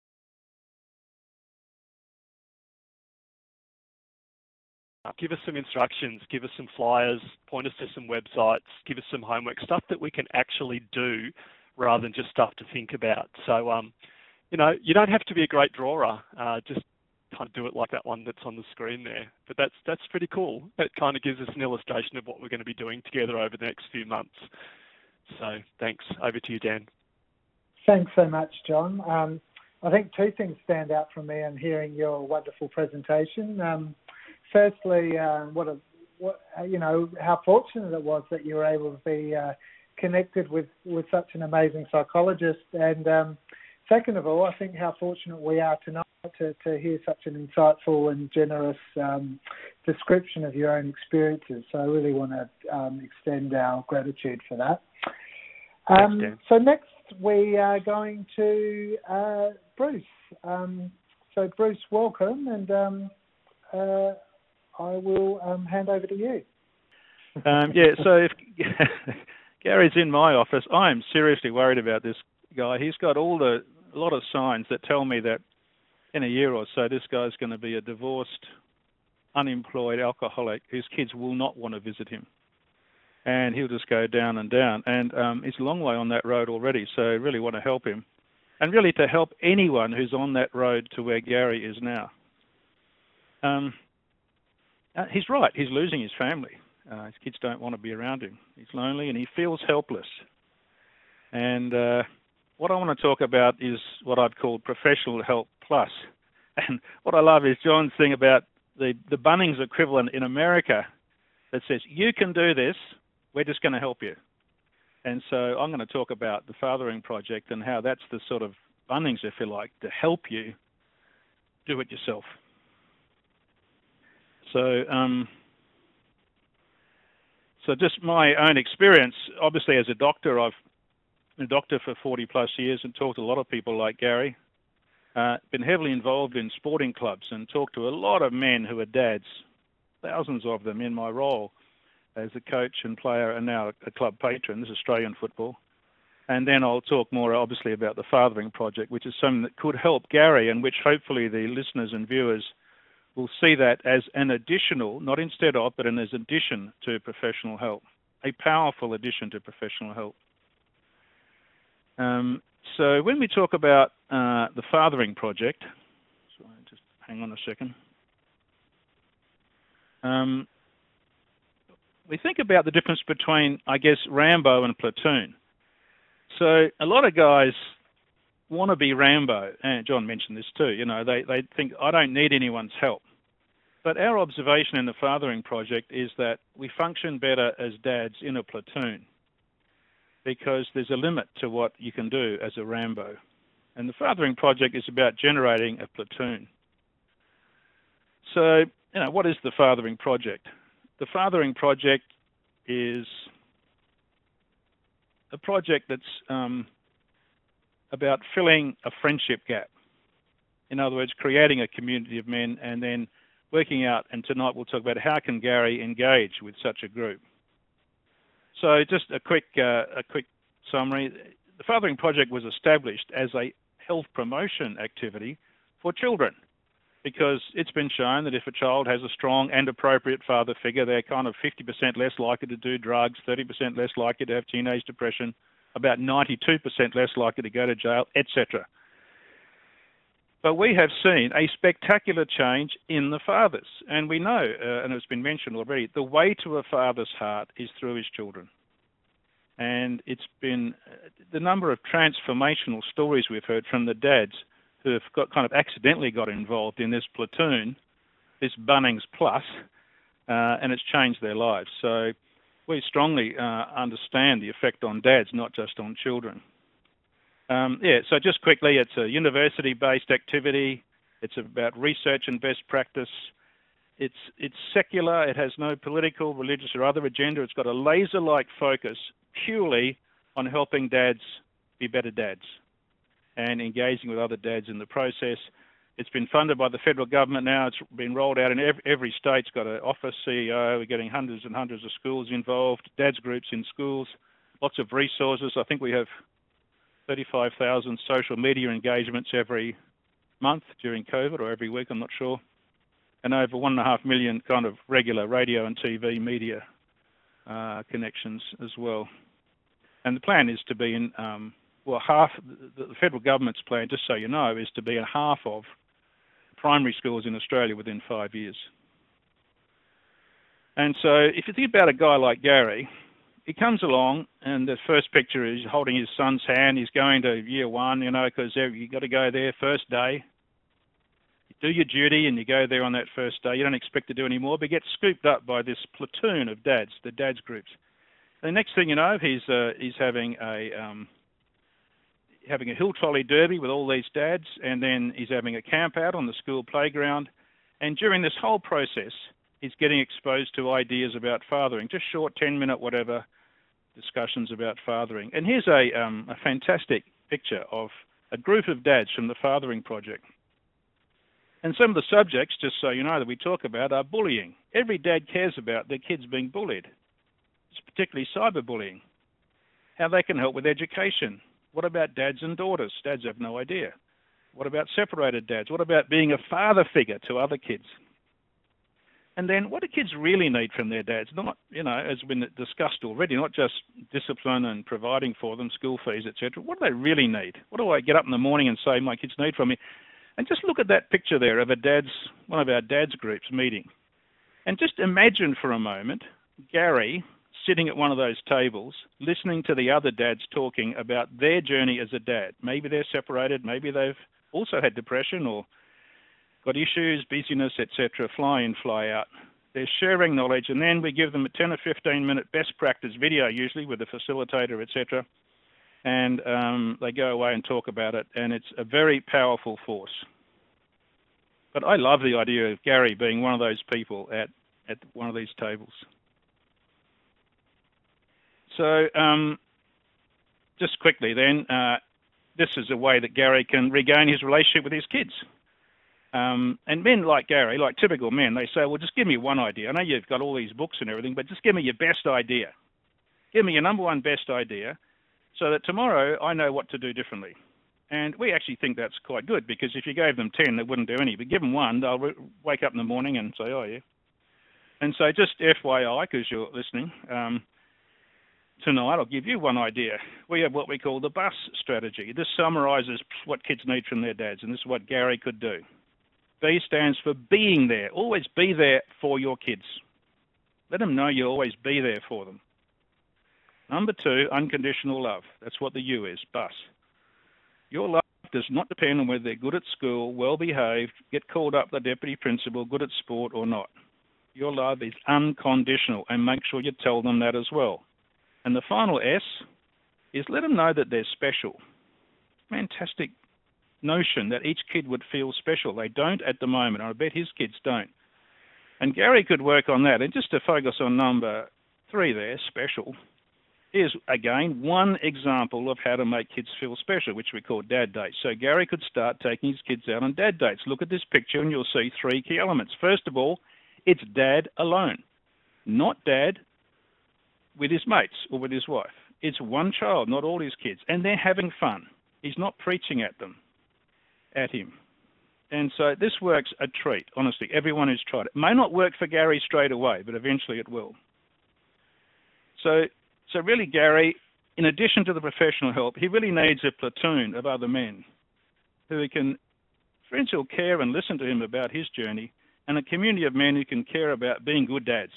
give us some instructions, give us some flyers, point us to some websites, give us some homework, stuff that we can actually do rather than just stuff to think about. So, um, you know, you don't have to be a great drawer, uh, just kind of do it like that one that's on the screen there. But that's that's pretty cool. It kind of gives us an illustration of what we're going to be doing together over the next few months. So thanks. Over to you, Dan. Thanks so much, John. Um, I think two things stand out from me in hearing your wonderful presentation. Um, firstly, uh, what a what you know how fortunate it was that you were able to be uh, connected with with such an amazing psychologist, and um, second of all, I think how fortunate we are tonight to, to hear such an insightful and generous um, description of your own experiences. So I really want to um, extend our gratitude for that. Um, Thanks, so next we are going to uh, Bruce. Um, so Bruce, welcome, and um, uh, I will um, hand over to you. Um, yeah, so if Gary's in my office, I am seriously worried about this guy. He's got all the a lot of signs that tell me that in a year or so, this guy's going to be a divorced, unemployed alcoholic whose kids will not want to visit him. And he'll just go down and down. And um, he's a long way on that road already, so I really want to help him. And really to help anyone who's on that road to where Gary is now. Um, uh, he's right. He's losing his family. Uh, his kids don't want to be around him. He's lonely and he feels helpless. And uh, what I want to talk about is what I'd call professional help plus. And what I love is John's thing about the, the Bunnings equivalent in America that says, you can do this, we're just going to help you. And so I'm going to talk about the Fathering Project and how that's the sort of Bunnings, if you like, to help you do it yourself. So, um, so just my own experience, obviously as a doctor, I've been a doctor for forty plus years and talked to a lot of people like Gary. Uh, been heavily involved in sporting clubs and talked to a lot of men who are dads, thousands of them in my role as a coach and player and now a club patron. This is Australian football. And then I'll talk more obviously about the Fathering Project, which is something that could help Gary and which hopefully the listeners and viewers will see that as an additional, not instead of, but an as addition to professional help, a powerful addition to professional help. Um, so when we talk about uh, the Fathering Project, sorry, just hang on a second. Um, we think about the difference between, I guess, Rambo and Platoon. So a lot of guys want to be Rambo, and John mentioned this too, you know, they, they think, I don't need anyone's help. But our observation in the Fathering Project is that we function better as dads in a platoon because there's a limit to what you can do as a Rambo. And the Fathering Project is about generating a platoon. So, you know, what is the Fathering Project? The Fathering Project is a project that's um, about filling a friendship gap. In other words, creating a community of men and then working out, and tonight we'll talk about how can Gary engage with such a group. So just a quick, uh, a quick summary. The Fathering Project was established as a health promotion activity for children, because it's been shown that if a child has a strong and appropriate father figure, they're kind of fifty percent less likely to do drugs, thirty percent less likely to have teenage depression, about ninety-two percent less likely to go to jail, et cetera. But we have seen a spectacular change in the fathers. And we know, uh, and it's been mentioned already, the way to a father's heart is through his children. And it's been uh, the number of transformational stories we've heard from the dads who have got kind of accidentally got involved in this platoon, this Bunnings Plus, uh, and it's changed their lives. So we strongly uh, understand the effect on dads, not just on children. Um, yeah, so just quickly, it's a university-based activity. It's about research and best practice. It's, it's secular. It has no political, religious or other agenda. It's got a laser-like focus purely on helping dads be better dads and engaging with other dads in the process. It's been funded by the federal government now. It's been rolled out in every, every state's got an office C E O. We're getting hundreds and hundreds of schools involved, dads groups in schools, lots of resources. I think we have thirty-five thousand social media engagements every month during COVID, or every week, I'm not sure, and over one and a half million kind of regular radio and T V media uh, connections as well. And the plan is to be in, um, well, half, the, the federal government's plan, just so you know, is to be in half of primary schools in Australia within five years. And so if you think about a guy like Gary, he comes along, and the first picture is holding his son's hand. He's going to year one, you know, because you've got to go there first day. You do your duty, and you go there on that first day. You don't expect to do any more, but you get scooped up by this platoon of dads, the dads groups. The next thing you know, he's uh, he's having a um, having a hill trolley derby with all these dads, and then he's having a camp out on the school playground. And during this whole process, he's getting exposed to ideas about fathering, just short ten-minute whatever discussions about fathering. And here's a, um, a fantastic picture of a group of dads from the Fathering Project. And some of the subjects, just so you know, that we talk about are bullying. Every dad cares about their kids being bullied. It's particularly cyberbullying. How they can help with education. What about dads and daughters? Dads have no idea. What about separated dads? What about being a father figure to other kids? And then what do kids really need from their dads? Not, you know, as has been discussed already, not just discipline and providing for them, school fees, et cetera. What do they really need? What do I get up in the morning and say my kids need from me? And just look at that picture there of a dad's, one of our dads groups meeting. And just imagine for a moment Gary sitting at one of those tables, listening to the other dads talking about their journey as a dad. Maybe they're separated, maybe they've also had depression or got issues, busyness, et cetera, fly in, fly out. They're sharing knowledge, and then we give them a ten or fifteen minute best practice video, usually with a facilitator, et cetera, and um, they go away and talk about it, and it's a very powerful force. But I love the idea of Gary being one of those people at, at one of these tables. So um, just quickly then, uh, this is a way that Gary can regain his relationship with his kids. Um, and men like Gary, like typical men, they say, well, just give me one idea. I know you've got all these books and everything, but just give me your best idea. Give me your number one best idea so that tomorrow I know what to do differently. And we actually think that's quite good, because if you gave them ten, they wouldn't do any. But give them one, they'll wake up in the morning and say, oh, yeah. And so just F Y I, because you're listening, um, tonight I'll give you one idea. We have what we call the BUS strategy. This summarises what kids need from their dads, and this is what Gary could do. B stands for being there. Always be there for your kids. Let them know you'll always be there for them. Number two, unconditional love. That's what the U is, BUS. Your love does not depend on whether they're good at school, well-behaved, get called up the deputy principal, good at sport or not. Your love is unconditional, and make sure you tell them that as well. And the final S is let them know that they're special. Fantastic notion that each kid would feel special. They don't at the moment. I bet his kids don't. And Gary could work on that. And just to focus on number three there, special, here's, again, one example of how to make kids feel special, which we call dad dates. So Gary could start taking his kids out on dad dates. Look at this picture and you'll see three key elements. First of all, it's dad alone, not dad with his mates or with his wife. It's one child, not all his kids, and they're having fun. He's not preaching at them, at him. And so this works a treat, honestly. Everyone who's tried it. It may not work for Gary straight away, but eventually it will. So, so really, Gary, in addition to the professional help, he really needs a platoon of other men who he can, friends who'll care and listen to him about his journey, and a community of men who can care about being good dads.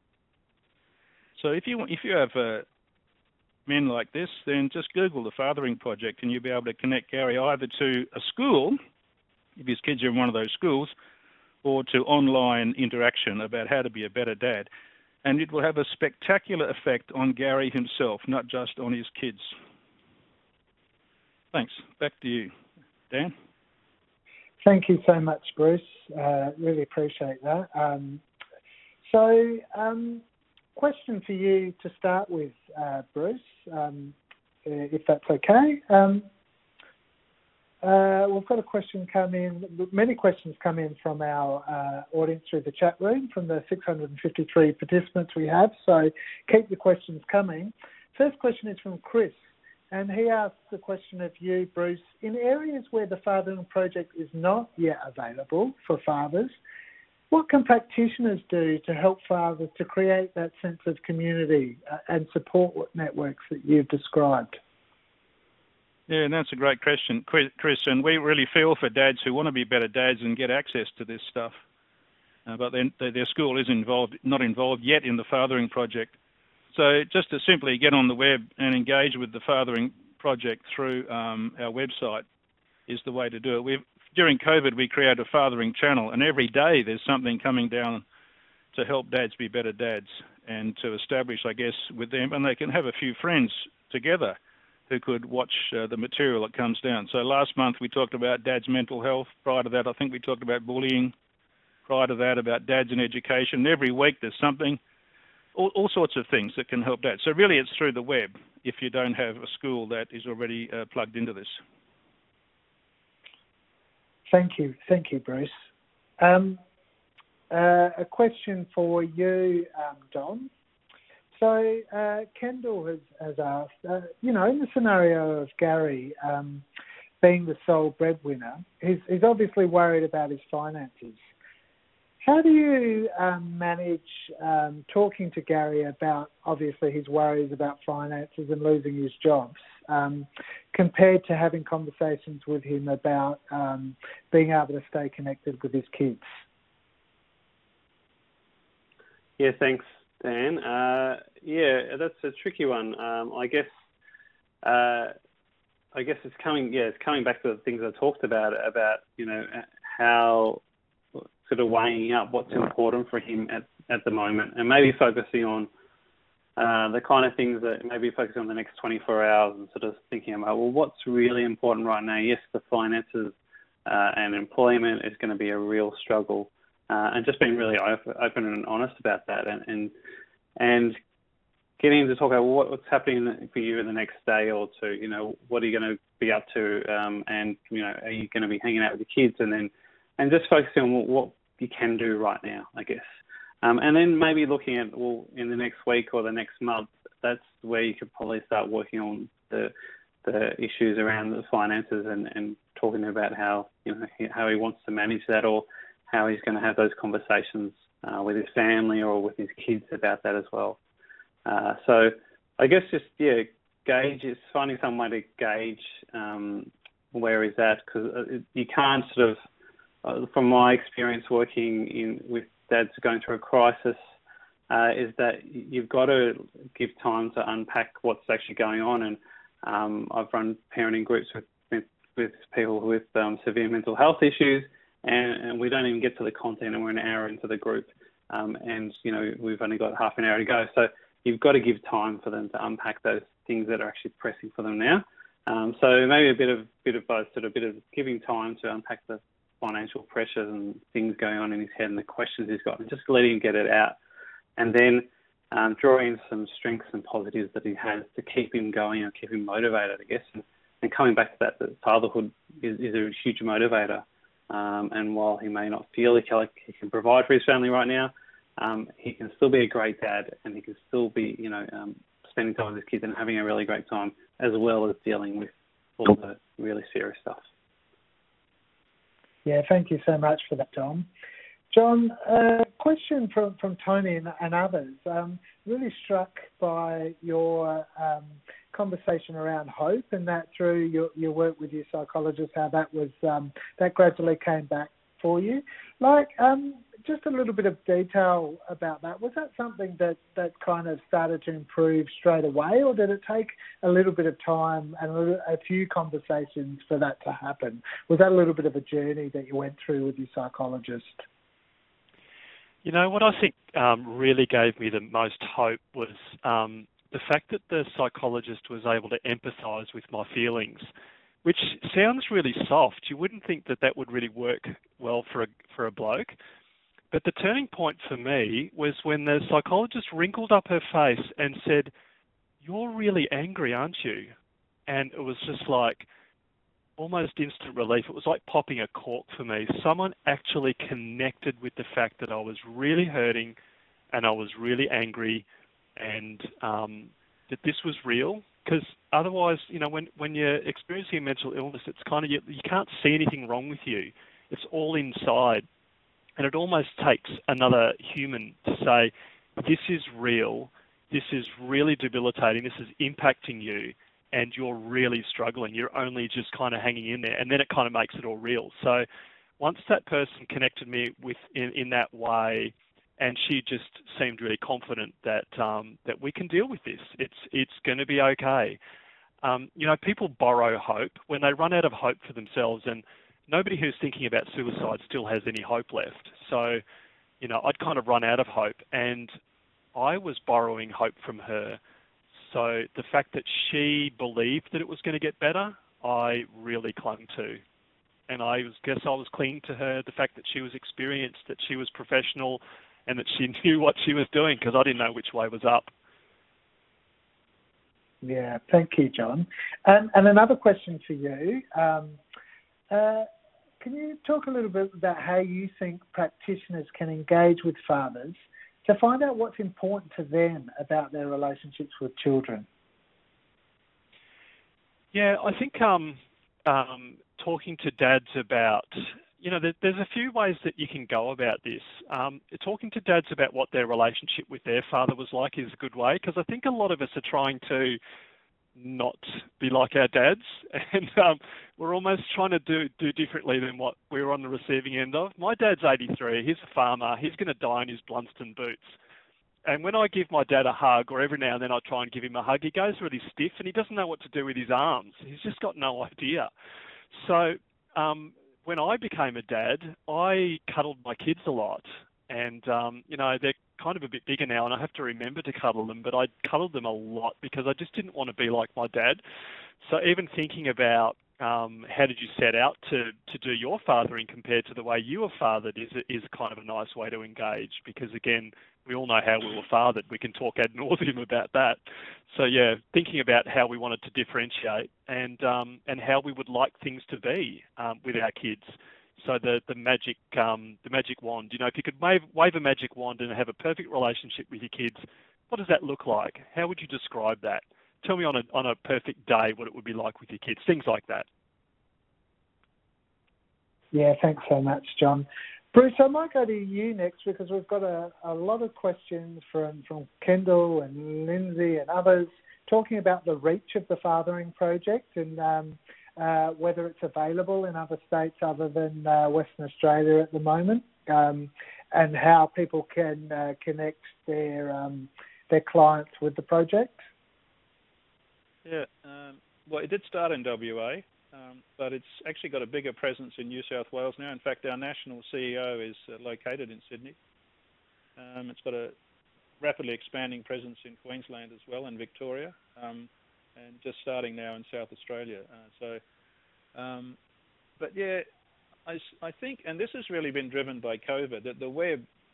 So if you if you have uh, men like this, then just Google the Fathering Project and you'll be able to connect Gary either to a school, if his kids are in one of those schools, or to online interaction about how to be a better dad. And it will have a spectacular effect on Gary himself, not just on his kids. Thanks. Back to you, Dan. Thank you so much, Bruce. Uh, really appreciate that. Um, so, um, question for you to start with, uh, Bruce, um, if that's okay. Um, uh, we've got a question come in, many questions come in from our uh, audience through the chat room, from the six hundred fifty-three participants we have, so keep the questions coming. First question is from Chris, and he asks the question of you, Bruce. In areas where the Fathering Project is not yet available for fathers, what can practitioners do to help fathers to create that sense of community uh, and support networks that you've described? Yeah, and that's a great question, Chris, and we really feel for dads who want to be better dads and get access to this stuff, uh, but then their school is involved, not involved yet in the Fathering Project. So just to simply get on the web and engage with the Fathering Project through um, our website is the way to do it. We've, during COVID, we created a fathering channel, and every day there's something coming down to help dads be better dads and to establish, I guess, with them, and they can have a few friends together who could watch uh, the material that comes down. So last month we talked about dad's mental health. Prior to that, I think we talked about bullying. Prior to that, about dads in education. Every week there's something, all, all sorts of things that can help dads. So really it's through the web if you don't have a school that is already uh, plugged into this. Thank you. Thank you, Bruce. Um, uh, a question for you, um, Don. So uh, Kendall has, has asked, uh, you know, in the scenario of Gary um, being the sole breadwinner, he's, he's obviously worried about his finances. How do you um, manage um, talking to Gary about, obviously, his worries about finances and losing his jobs, um, compared to having conversations with him about um, being able to stay connected with his kids? Yeah, thanks, Dan. Uh, yeah, that's a tricky one. Um, I guess, uh, I guess it's coming. Yeah, it's coming back to the things I talked about about you know how sort of weighing up what's important for him at, at the moment, and maybe focusing on uh, the kind of things that maybe focusing on the next twenty-four hours and sort of thinking about, well, what's really important right now? Yes, the finances uh, and employment is going to be a real struggle. Uh, and just being really open and honest about that, and and, and getting him to talk about what, what's happening for you in the next day or two. You know, what are you going to be up to, um, and you know, are you going to be hanging out with your kids, and then and just focusing on what, what you can do right now, I guess, um, and then maybe looking at, well, in the next week or the next month, that's where you could probably start working on the the issues around the finances and, and talking about how you know how he wants to manage that, or how he's going to have those conversations uh, with his family or with his kids about that as well. Uh, so I guess just, yeah, gauge, it's finding some way to gauge um, where he's at, because you can't sort of, uh, from my experience working in with dads going through a crisis, uh, is that you've got to give time to unpack what's actually going on. And um, I've run parenting groups with, with, with people with um, severe mental health issues, And, and we don't even get to the content, and we're an hour into the group, um, and you know we've only got half an hour to go. So you've got to give time for them to unpack those things that are actually pressing for them now. Um, so maybe a bit of bit of both, sort of a bit of giving time to unpack the financial pressures and things going on in his head and the questions he's got, and just letting him get it out. And then um, draw in some strengths and positives that he has to keep him going and keep him motivated, I guess. And, and coming back to that, that fatherhood is, is a huge motivator. Um, and while he may not feel like he can provide for his family right now, um, he can still be a great dad, and he can still be, you know, um, spending time with his kids and having a really great time, as well as dealing with all the really serious stuff. Yeah, thank you so much for that, John. John, a question from, from Tony and, and others. Um, really struck by your um, conversation around hope, and that through your, your work with your psychologist, how that was um, that gradually came back for you. Like, um, just a little bit of detail about that. Was that something that, that kind of started to improve straight away, or did it take a little bit of time and a, little, a few conversations for that to happen? Was that a little bit of a journey that you went through with your psychologist? You know, what I think um, really gave me the most hope was um, the fact that the psychologist was able to empathise with my feelings, which sounds really soft. You wouldn't think that that would really work well for a, for a bloke. But the turning point for me was when the psychologist wrinkled up her face and said, "You're really angry, aren't you?" And it was just like almost instant relief. It was like popping a cork for me. Someone actually connected with the fact that I was really hurting and I was really angry, and um, that this was real. Because otherwise, you know, when, when you're experiencing a mental illness, it's kind of, you, you can't see anything wrong with you. It's all inside. And it almost takes another human to say, this is real, this is really debilitating, this is impacting you, and you're really struggling. You're only just kind of hanging in there. And then it kind of makes it all real. So once that person connected me with in, in that way, and she just seemed really confident that um, that we can deal with this. It's it's going to be okay. Um, you know, people borrow hope when they run out of hope for themselves, and nobody who's thinking about suicide still has any hope left. So, you know, I'd kind of run out of hope, and I was borrowing hope from her. So the fact that she believed that it was going to get better, I really clung to. And I was, guess I was clinging to her, the fact that she was experienced, that she was professional, and that she knew what she was doing, because I didn't know which way was up. Yeah, thank you, John. And, and another question for you. Um, uh, can you talk a little bit about how you think practitioners can engage with fathers to find out what's important to them about their relationships with children? Yeah, I think um, um, talking to dads about, you know, there, there's a few ways that you can go about this. Um, talking to dads about what their relationship with their father was like is a good way, because I think a lot of us are trying to not be like our dads, and um, we're almost trying to do do differently than what we're on the receiving end of. My dad's eighty-three, he's a farmer, he's going to die in his Blunston boots. And when I give my dad a hug, or every now and then I try and give him a hug, he goes really stiff and he doesn't know what to do with his arms. He's just got no idea. So um, when I became a dad, I cuddled my kids a lot. And, um, you know, they're kind of a bit bigger now and I have to remember to cuddle them, but I cuddled them a lot because I just didn't want to be like my dad. So even thinking about um, how did you set out to, to do your fathering compared to the way you were fathered is, is kind of a nice way to engage, because, again, we all know how we were fathered. We can talk ad nauseum about that. So, yeah, thinking about how we wanted to differentiate and um, and how we would like things to be um, with our kids. So the the magic um, the magic wand, you know, if you could wave, wave a magic wand and have a perfect relationship with your kids, what does that look like? How would you describe that? Tell me on a on a perfect day what it would be like with your kids, things like that. Yeah, thanks so much, John. Bruce, I might go to you next because we've got a, a lot of questions from, from Kendall and Lindsay and others talking about the reach of the Fathering Project and um, uh, whether it's available in other states other than uh, Western Australia at the moment, um, and how people can uh, connect their um, their clients with the project. Yeah, um, well, it did start in W A. Um, but it's actually got a bigger presence in New South Wales now. In fact, our national C E O is uh, located in Sydney. Um, it's got a rapidly expanding presence in Queensland as well, and Victoria, um, and just starting now in South Australia. Uh, so, um, but yeah, I, I think, and this has really been driven by COVID, that the web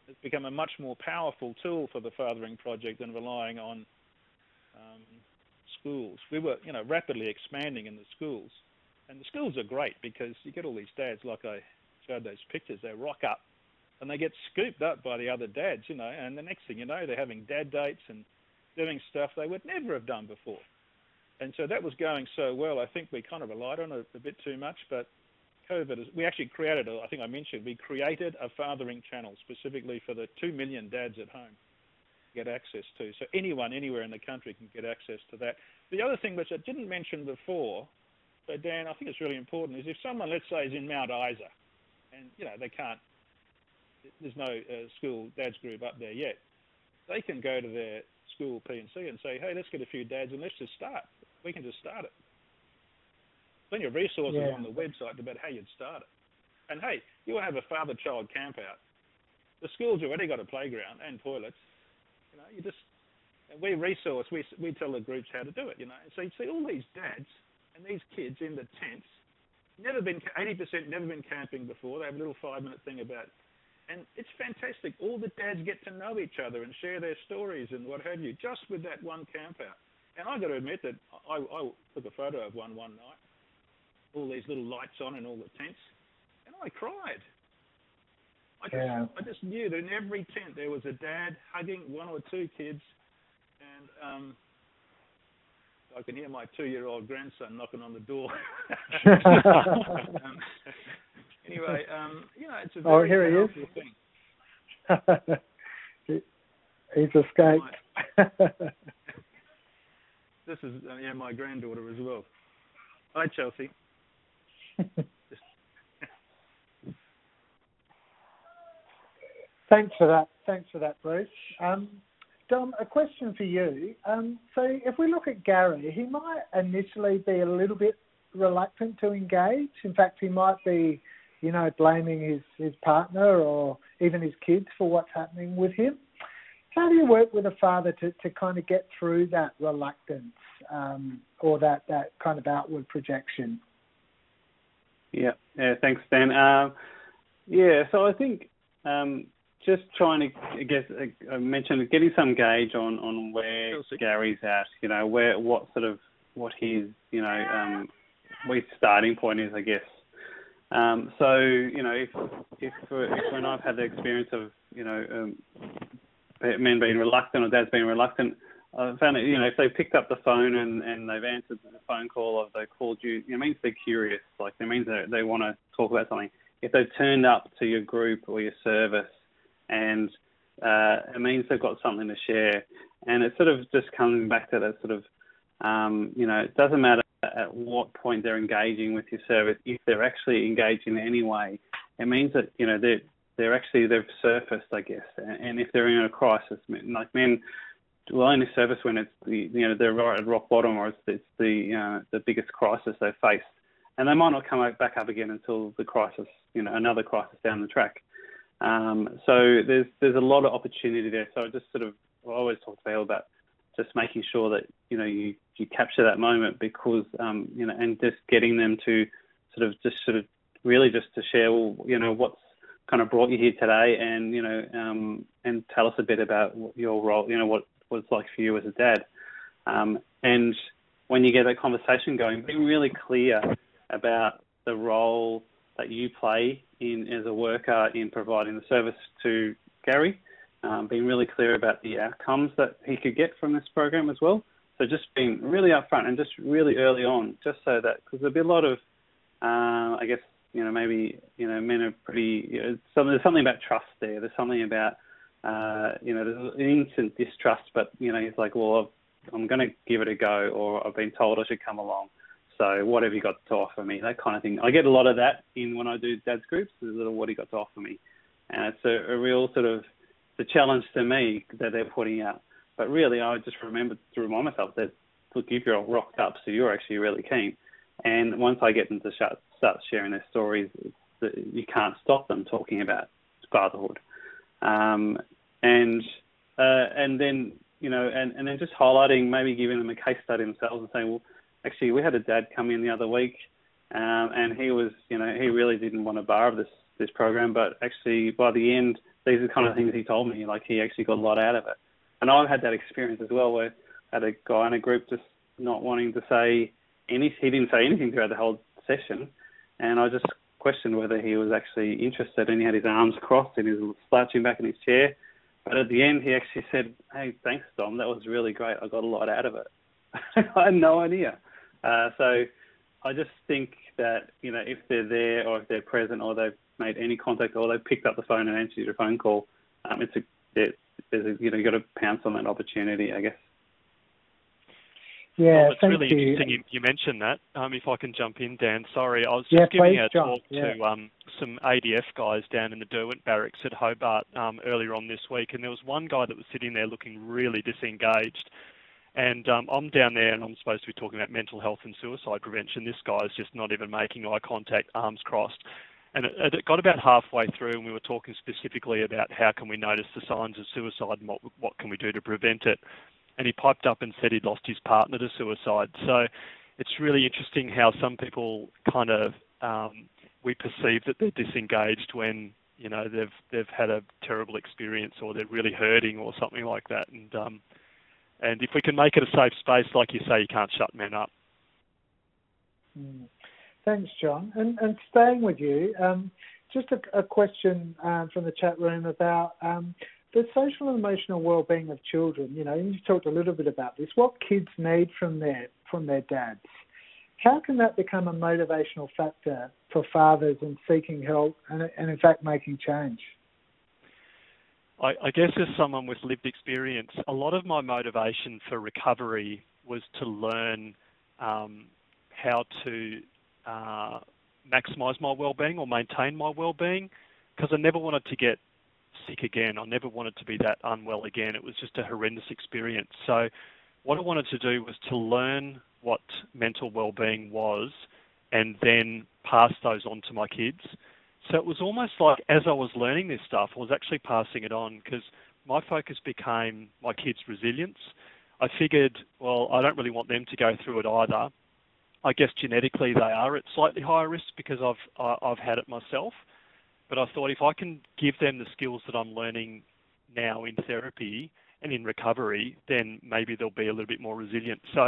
it's become a much more powerful tool for the Fathering Project than relying on um, schools. We were, you know, rapidly expanding in the schools. And the schools are great because you get all these dads, like I showed those pictures, they rock up and they get scooped up by the other dads, you know, and the next thing you know, they're having dad dates and doing stuff they would never have done before. And so that was going so well, I think we kind of relied on it a bit too much, but COVID, is, we actually created, a, I think I mentioned, we created a fathering channel specifically for the two million dads at home to get access to. So anyone, anywhere in the country can get access to that. The other thing which I didn't mention before, so Dan, I think it's really important, is if someone, let's say, is in Mount Isa, and, you know, they can't, there's no uh, school dads group up there yet, they can go to their school P and C and say, hey, let's get a few dads and let's just start. We can just start it. Plenty of resources yeah. on the website about how you'd start it. And hey, you want to have a father-child camp out. The school's already got a playground and toilets. You know, you just, and we resource, we, we tell the groups how to do it, you know. So you see all these dads and these kids in the tents, never been, eighty percent never been camping before. They have a little five-minute thing about it. And it's fantastic. All the dads get to know each other and share their stories and what have you, just with that one camp out. And I've got to admit that I, I took a photo of one one night, all these little lights on in all the tents, and I cried. I just, yeah. I just knew that in every tent there was a dad hugging one or two kids, and um, I can hear my two-year-old grandson knocking on the door. um, anyway, um, you know, it's a very oh, here powerful he is. thing. He's escaped. This is uh, yeah, my granddaughter as well. Hi, Chelsea. Thanks for that. Thanks for that, Bruce. Um, Dom, a question for you. Um, so if we look at Gary, he might initially be a little bit reluctant to engage. In fact, he might be, you know, blaming his, his partner or even his kids for what's happening with him. How do you work with a father to, to kind of get through that reluctance um, or that, that kind of outward projection? Yeah, yeah. Thanks, Dan. Uh, yeah, so I think um, just trying to, I guess, I mentioned getting some gauge on, on where Gary's at. You know, where what sort of what his you know um, what his starting point is, I guess. Um, so you know, if if, if when I've had the experience of you know um, men being reluctant or dads being reluctant, I found that, you know, if they picked up the phone and, and they've answered the phone call or they called you, it means they're curious. Like, it means that they want to talk about something. If they've turned up to your group or your service, and uh, it means they've got something to share. And it's sort of just coming back to that sort of, um, you know, it doesn't matter at what point they're engaging with your service. If they're actually engaged in any way, it means that, you know, they're, they're actually, they've surfaced, I guess. And if they're in a crisis, like men will only surface when it's the, you know, they're right at rock bottom, or it's, it's the, uh, the biggest crisis they've faced. And they might not come back up again until the crisis, you know, another crisis down the track. Um, so there's there's a lot of opportunity there. So I just sort of, I always talk to people about just making sure that, you know, you, you capture that moment, because, um, you know, and just getting them to sort of just sort of really just to share, well, you know, what's kind of brought you here today, and, you know, um, and tell us a bit about your role, you know, what, what it's like for you as a dad. Um, and when you get that conversation going, being really clear about the role that you play in as a worker in providing the service to Gary, um, being really clear about the outcomes that he could get from this program as well. So just being really upfront and just really early on, just so that, because there'll be a lot of, uh, I guess, you know, maybe, you know, men are pretty, you know, some, there's something about trust there. There's something about, uh, you know, there's an instant distrust, but, you know, he's like, well, I've, I'm going to give it a go, or I've been told I should come along. So what have you got to offer me? That kind of thing. I get a lot of that in when I do dad's groups. There's a little, what have you got to offer me? And it's a, a real sort of the challenge to me that they're putting out. But really, I just remember to remind myself that, look, you've rocked up, so you're actually really keen. And once I get them to start sharing their stories, you can't stop them talking about fatherhood. Um, and uh, and then, you know, and, and then just highlighting, maybe giving them a case study themselves and saying, well, actually, we had a dad come in the other week, um, and he was, you know, he really didn't want a bar of this, this program, but actually by the end, these are the kind of things he told me. Like, he actually got a lot out of it. And I've had that experience as well, where I had a guy in a group just not wanting to say any. He didn't say anything throughout the whole session, and I just questioned whether he was actually interested, and he had his arms crossed and he was slouching back in his chair. But at the end, he actually said, "Hey, thanks, Dom. That was really great. I got a lot out of it." I had no idea. Uh, so I just think that, you know, if they're there or if they're present or they've made any contact or they've picked up the phone and answered your phone call, um, it's a, it, there's a, you know, you've got to pounce on that opportunity, I guess. Yeah, well, it's thank really you. interesting you, you mentioned that. Um, if I can jump in, Dan, sorry. I was Yeah, just giving please, a John. talk Yeah. to um, some A D F guys down in the Derwent Barracks at Hobart um, earlier on this week, and there was one guy that was sitting there looking really disengaged. And um, I'm down there and I'm supposed to be talking about mental health and suicide prevention. This guy's just not even making eye contact, arms crossed. And it, it got about halfway through and we were talking specifically about how can we notice the signs of suicide and what, what can we do to prevent it. And he piped up and said he'd lost his partner to suicide. So it's really interesting how some people kind of, um, we perceive that they're disengaged when, you know, they've they've had a terrible experience or they're really hurting or something like that. And um, and if we can make it a safe space, like you say, you can't shut men up. Mm. Thanks, John. And, and staying with you, um, just a, a question um, from the chat room about um, the social and emotional well-being of children. You know, you talked a little bit about this. What kids need from their from their dads. How can that become a motivational factor for fathers in seeking help and, and in fact, making change? I, I guess as someone with lived experience, a lot of my motivation for recovery was to learn um, how to uh, maximise my well-being or maintain my well-being, because I never wanted to get sick again. I never wanted to be that unwell again. It was just a horrendous experience. So what I wanted to do was to learn what mental well-being was and then pass those on to my kids. So it was almost like as I was learning this stuff, I was actually passing it on, because my focus became my kids' resilience. I figured, well, I don't really want them to go through it either. I guess genetically they are at slightly higher risk because I've I've had it myself. But I thought if I can give them the skills that I'm learning now in therapy and in recovery, then maybe they'll be a little bit more resilient. So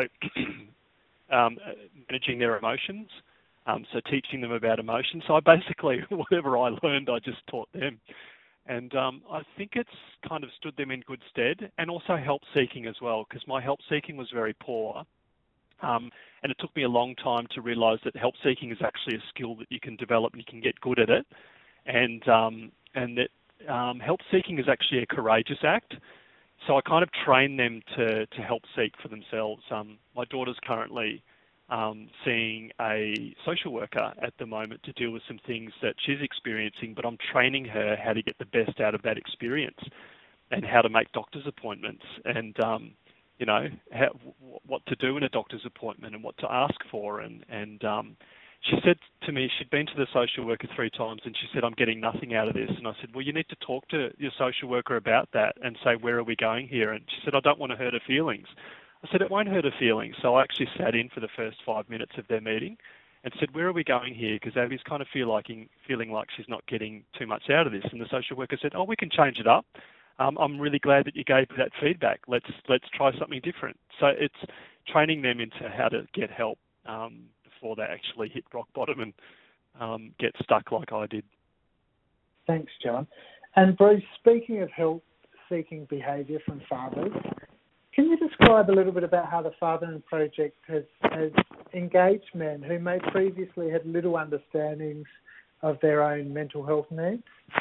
um, managing their emotions. Um, so teaching them about emotion. So I basically, whatever I learned, I just taught them. And um, I think it's kind of stood them in good stead, and also help seeking as well, because my help seeking was very poor. Um, and it took me a long time to realise that help seeking is actually a skill that you can develop and you can get good at it. And, um, and that um, help seeking is actually a courageous act. So I kind of train them to, to help seek for themselves. Um, my daughter's currently Um, seeing a social worker at the moment to deal with some things that she's experiencing, but I'm training her how to get the best out of that experience and how to make doctor's appointments and, um, you know, how, what to do in a doctor's appointment and what to ask for. And, and um, she said to me, she'd been to the social worker three times and she said, I'm getting nothing out of this. And I said, well, you need to talk to your social worker about that and say, where are we going here? And she said, I don't want to hurt her feelings. I said, it won't hurt her feelings. So I actually sat in for the first five minutes of their meeting and said, where are we going here? Because Abby's kind of feel like, feeling like she's not getting too much out of this. And the social worker said, oh, we can change it up. Um, I'm really glad that you gave me that feedback. Let's let's try something different. So it's training them into how to get help um, before they actually hit rock bottom and um, get stuck like I did. Thanks, John. And Bruce, speaking of help-seeking behaviour from fathers, can you describe a little bit about how the Fathering Project has, has engaged men who may previously had little understandings of their own mental health needs?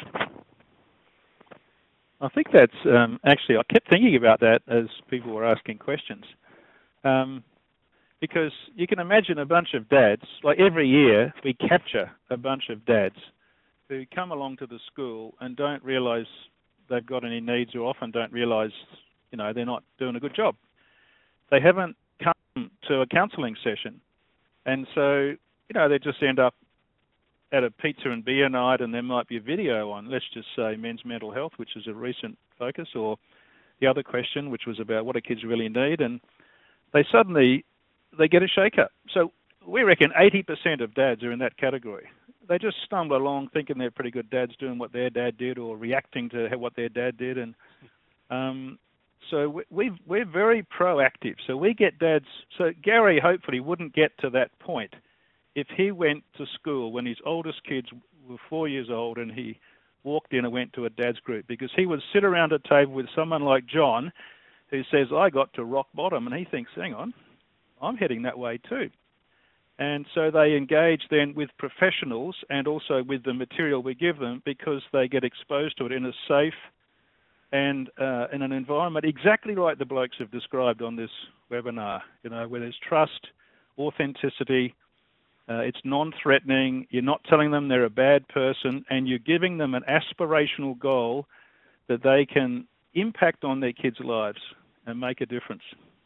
I think that's um, actually, I kept thinking about that as people were asking questions. Um, because you can imagine a bunch of dads, like every year we capture a bunch of dads who come along to the school and don't realise they've got any needs, or often don't realise, you know, they're not doing a good job. They haven't come to a counselling session. And so, you know, they just end up at a pizza and beer night and there might be a video on, let's just say, men's mental health, which is a recent focus, or the other question, which was about what do kids really need, and they suddenly, they get a shake-up. So we reckon eighty percent of dads are in that category. they just stumble along thinking they're pretty good dads doing what their dad did or reacting to what their dad did. And um, so we, we've, we're very proactive. So we get dads. So Gary hopefully wouldn't get to that point if he went to school when his oldest kids were four years old and he walked in and went to a dad's group, because he would sit around a table with someone like John who says, I got to rock bottom, and he thinks, hang on, I'm heading that way too. And so they engage then with professionals and also with the material we give them, because they get exposed to it in a safe and uh, in an environment exactly like the blokes have described on this webinar, you know, where there's trust, authenticity, uh, it's non-threatening, you're not telling them they're a bad person, and you're giving them an aspirational goal that they can impact on their kids' lives and make a difference.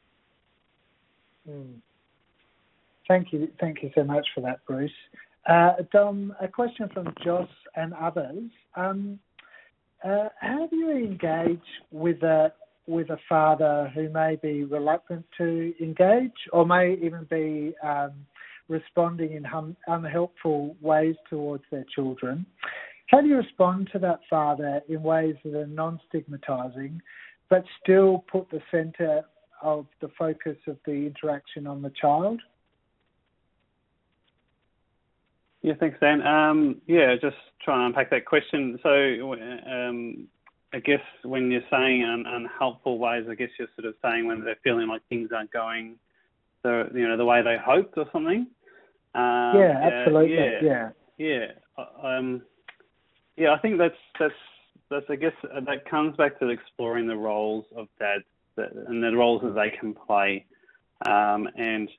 Mm. Thank you. Thank you so much for that, Bruce. Uh, Dom, a question from Joss and others. Um, uh, how do you engage with a with a father who may be reluctant to engage, or may even be um, responding in hum, unhelpful ways towards their children? How do you respond to that father in ways that are non-stigmatising, but still put the centre of the focus of the interaction on the child? Yeah, thanks, Dan. Um, yeah, just trying to unpack that question. So um, I guess when you're saying un- unhelpful ways, I guess you're sort of saying when they're feeling like things aren't going the you know the way they hoped or something. Um, yeah, absolutely. Uh, yeah, yeah, yeah. Um, yeah, I think that's that's that's. I guess that comes back to exploring the roles of dads that, and the roles that they can play, um, and.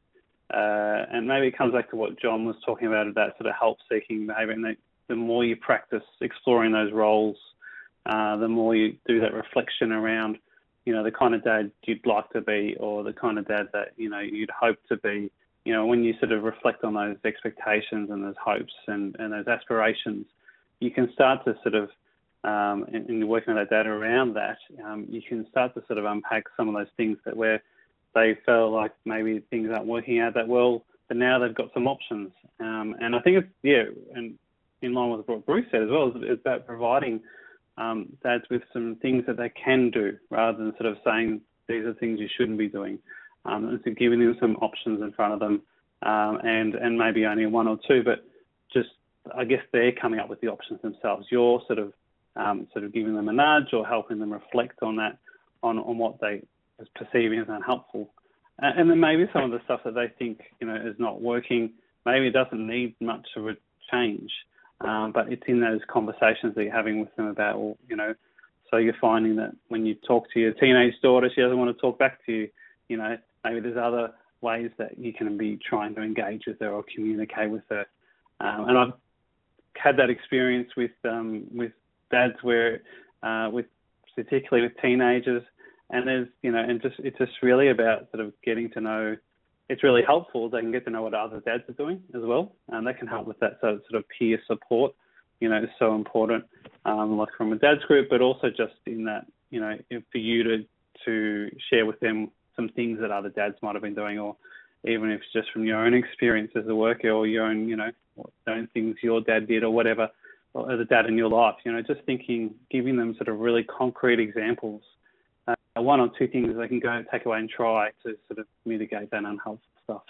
Uh, and maybe it comes back to what John was talking about, that sort of help-seeking behaviour. And the, the more you practice exploring those roles, uh, the more you do that reflection around, you know, the kind of dad you'd like to be, or the kind of dad that, you know, you'd hope to be. You know, when you sort of reflect on those expectations and those hopes and, and those aspirations, you can start to sort of, um, and, and you're working with that data around that, um, you can start to sort of unpack some of those things that we're they feel like maybe things aren't working out that well, but now they've got some options. Um, and I think it's, yeah, and in line with what Bruce said as well, is about providing um, dads with some things that they can do, rather than sort of saying these are things you shouldn't be doing. Um, and so giving them some options in front of them, um, and, and maybe only one or two, but just, I guess they're coming up with the options themselves. You're sort of um, sort of giving them a nudge or helping them reflect on that, on, on what they is perceiving as unhelpful. Uh, and then maybe some of the stuff that they think, you know, is not working, maybe it doesn't need much of a change, um, but it's in those conversations that you're having with them about, well, you know, so you're finding that when you talk to your teenage daughter, she doesn't want to talk back to you, you know, maybe there's other ways that you can be trying to engage with her or communicate with her. Um, and I've had that experience with um, with dads where, uh, with particularly with teenagers, and there's, you know, and just it's just really about sort of getting to know. It's really helpful. They can get to know what other dads are doing as well, and they can help with that. So sort of peer support, you know, is so important, um, like from a dad's group, but also just in that, you know, for you to to share with them some things that other dads might have been doing, or even if it's just from your own experience as a worker, or your own, you know, own things your dad did or whatever, or as a dad in your life, you know, just thinking, giving them sort of really concrete examples. Uh, one or two things they can go and take away and try to sort of mitigate that unhelpful stuff.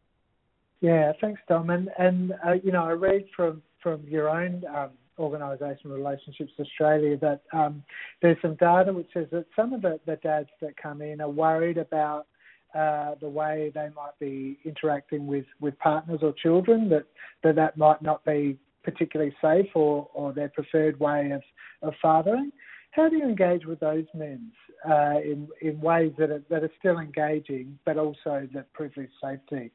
Yeah, thanks, Dom. And, and uh, you know, I read from, from your own um, organisation, Relationships Australia, that um, there's some data which says that some of the, the dads that come in are worried about uh, the way they might be interacting with, with partners or children, that, that that might not be particularly safe or, or their preferred way of, of fathering. How do you engage with those men uh, in in ways that are that are still engaging, but also that privilege safety?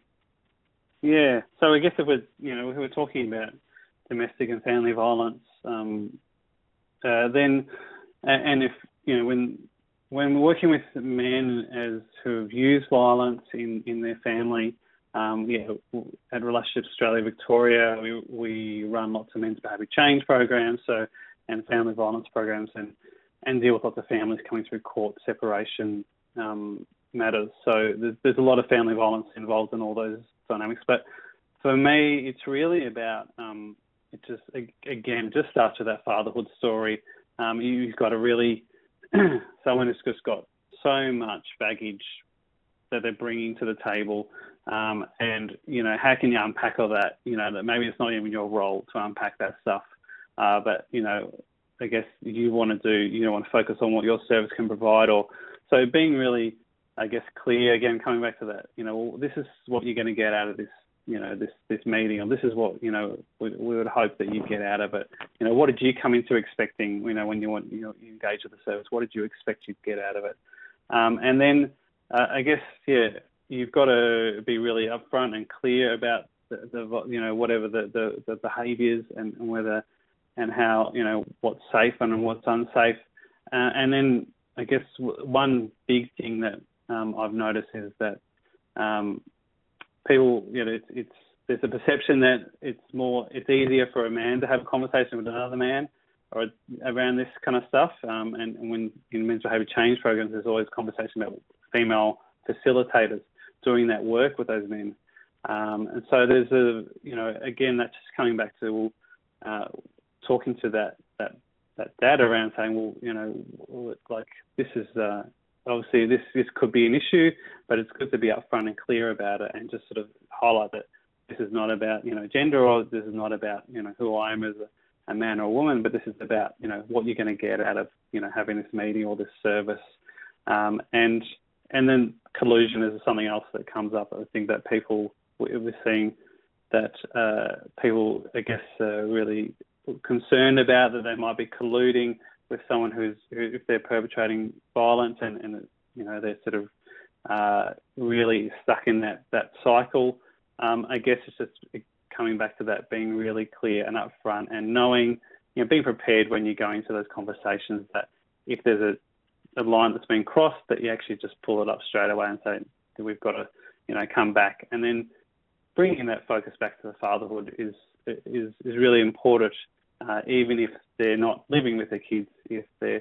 Yeah. So I guess if we're you know if we're talking about domestic and family violence, um, uh, then and if you know when when we're working with men as who have used violence in, in their family, um, yeah, at Relationships Australia Victoria, we we run lots of men's behaviour change programs, so and family violence programs, and and deal with lots of families coming through court separation um, matters. So there's, there's a lot of family violence involved in all those dynamics. But for me, it's really about um, it just, again, just starts with that fatherhood story. Um, you've got a really, someone who's just got so much baggage that they're bringing to the table. Um, and, you know, how can you unpack all that? You know, that maybe it's not even your role to unpack that stuff. Uh, but, you know, I guess you want to do, you know, want to focus on what your service can provide. Or so being really, I guess, clear, again, coming back to that, you know, well, this is what you're going to get out of this, you know, this, this meeting, or this is what, you know, we, we would hope that you get out of it. You know, what did you come into expecting, you know, when you want, you know, you engage with the service, what did you expect you'd get out of it? Um, and then, uh, I guess, yeah, you've got to be really upfront and clear about the, the you know, whatever the, the, the behaviours and, and whether, and how, you know, what's safe and what's unsafe. Uh, and then I guess one big thing that um, I've noticed is that um, people, you know, it's, it's there's a perception that it's more, it's easier for a man to have a conversation with another man or around this kind of stuff. Um, and, and when in men's behaviour change programs, there's always conversation about female facilitators doing that work with those men. Um, and so there's a, you know, again, that's just coming back to uh, talking to that, that, that dad around saying, well, you know, like this is, uh, obviously this, this could be an issue, but it's good to be upfront and clear about it and just sort of highlight that this is not about, you know, gender, or this is not about, you know, who I am as a, a man or a woman, but this is about, you know, what you're going to get out of, you know, having this meeting or this service. Um, and, and then collusion is something else that comes up. I think that people, we're seeing that uh, people, I guess, uh, really concerned about that they might be colluding with someone who's, who, if they're perpetrating violence and, and you know, they're sort of uh, really stuck in that, that cycle. Um, I guess it's just coming back to that, being really clear and upfront and knowing, you know, being prepared when you go into those conversations that if there's a, a line that's been crossed, that you actually just pull it up straight away and say, we've got to, you know, come back. And then bringing that focus back to the fatherhood is is, is really important, uh, even if they're not living with their kids, if they're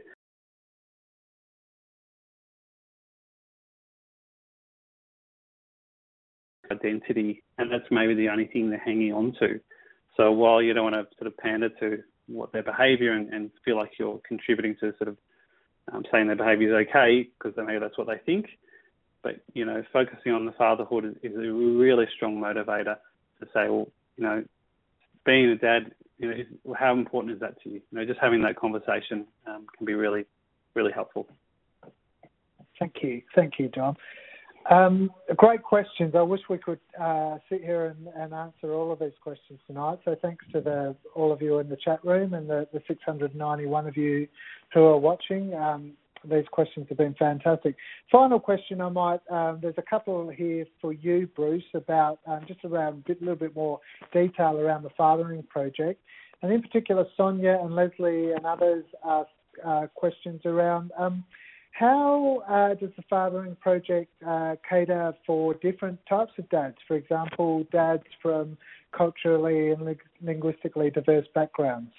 identity, and that's maybe the only thing they're hanging on to. So while you don't want to sort of pander to what their behaviour and, and feel like you're contributing to sort of um, saying their behaviour is okay, because maybe that's what they think, but, you know, focusing on the fatherhood is, is a really strong motivator to say, well, you know, being a dad, you know, is, how important is that to you? You know, just having that conversation um, can be really, really helpful. Thank you. Thank you, John. Um, great questions. I wish we could uh, sit here and, and answer all of these questions tonight. So thanks to the, all of you in the chat room and the, the six hundred ninety-one of you who are watching. Um, these questions have been fantastic. Final question I might, um, there's a couple here for you, Bruce, about um, just around a little bit more detail around the Fathering Project. And in particular, Sonia and Leslie and others ask uh, questions around um, how uh, does the Fathering Project uh, cater for different types of dads? For example, dads from culturally and linguistically diverse backgrounds.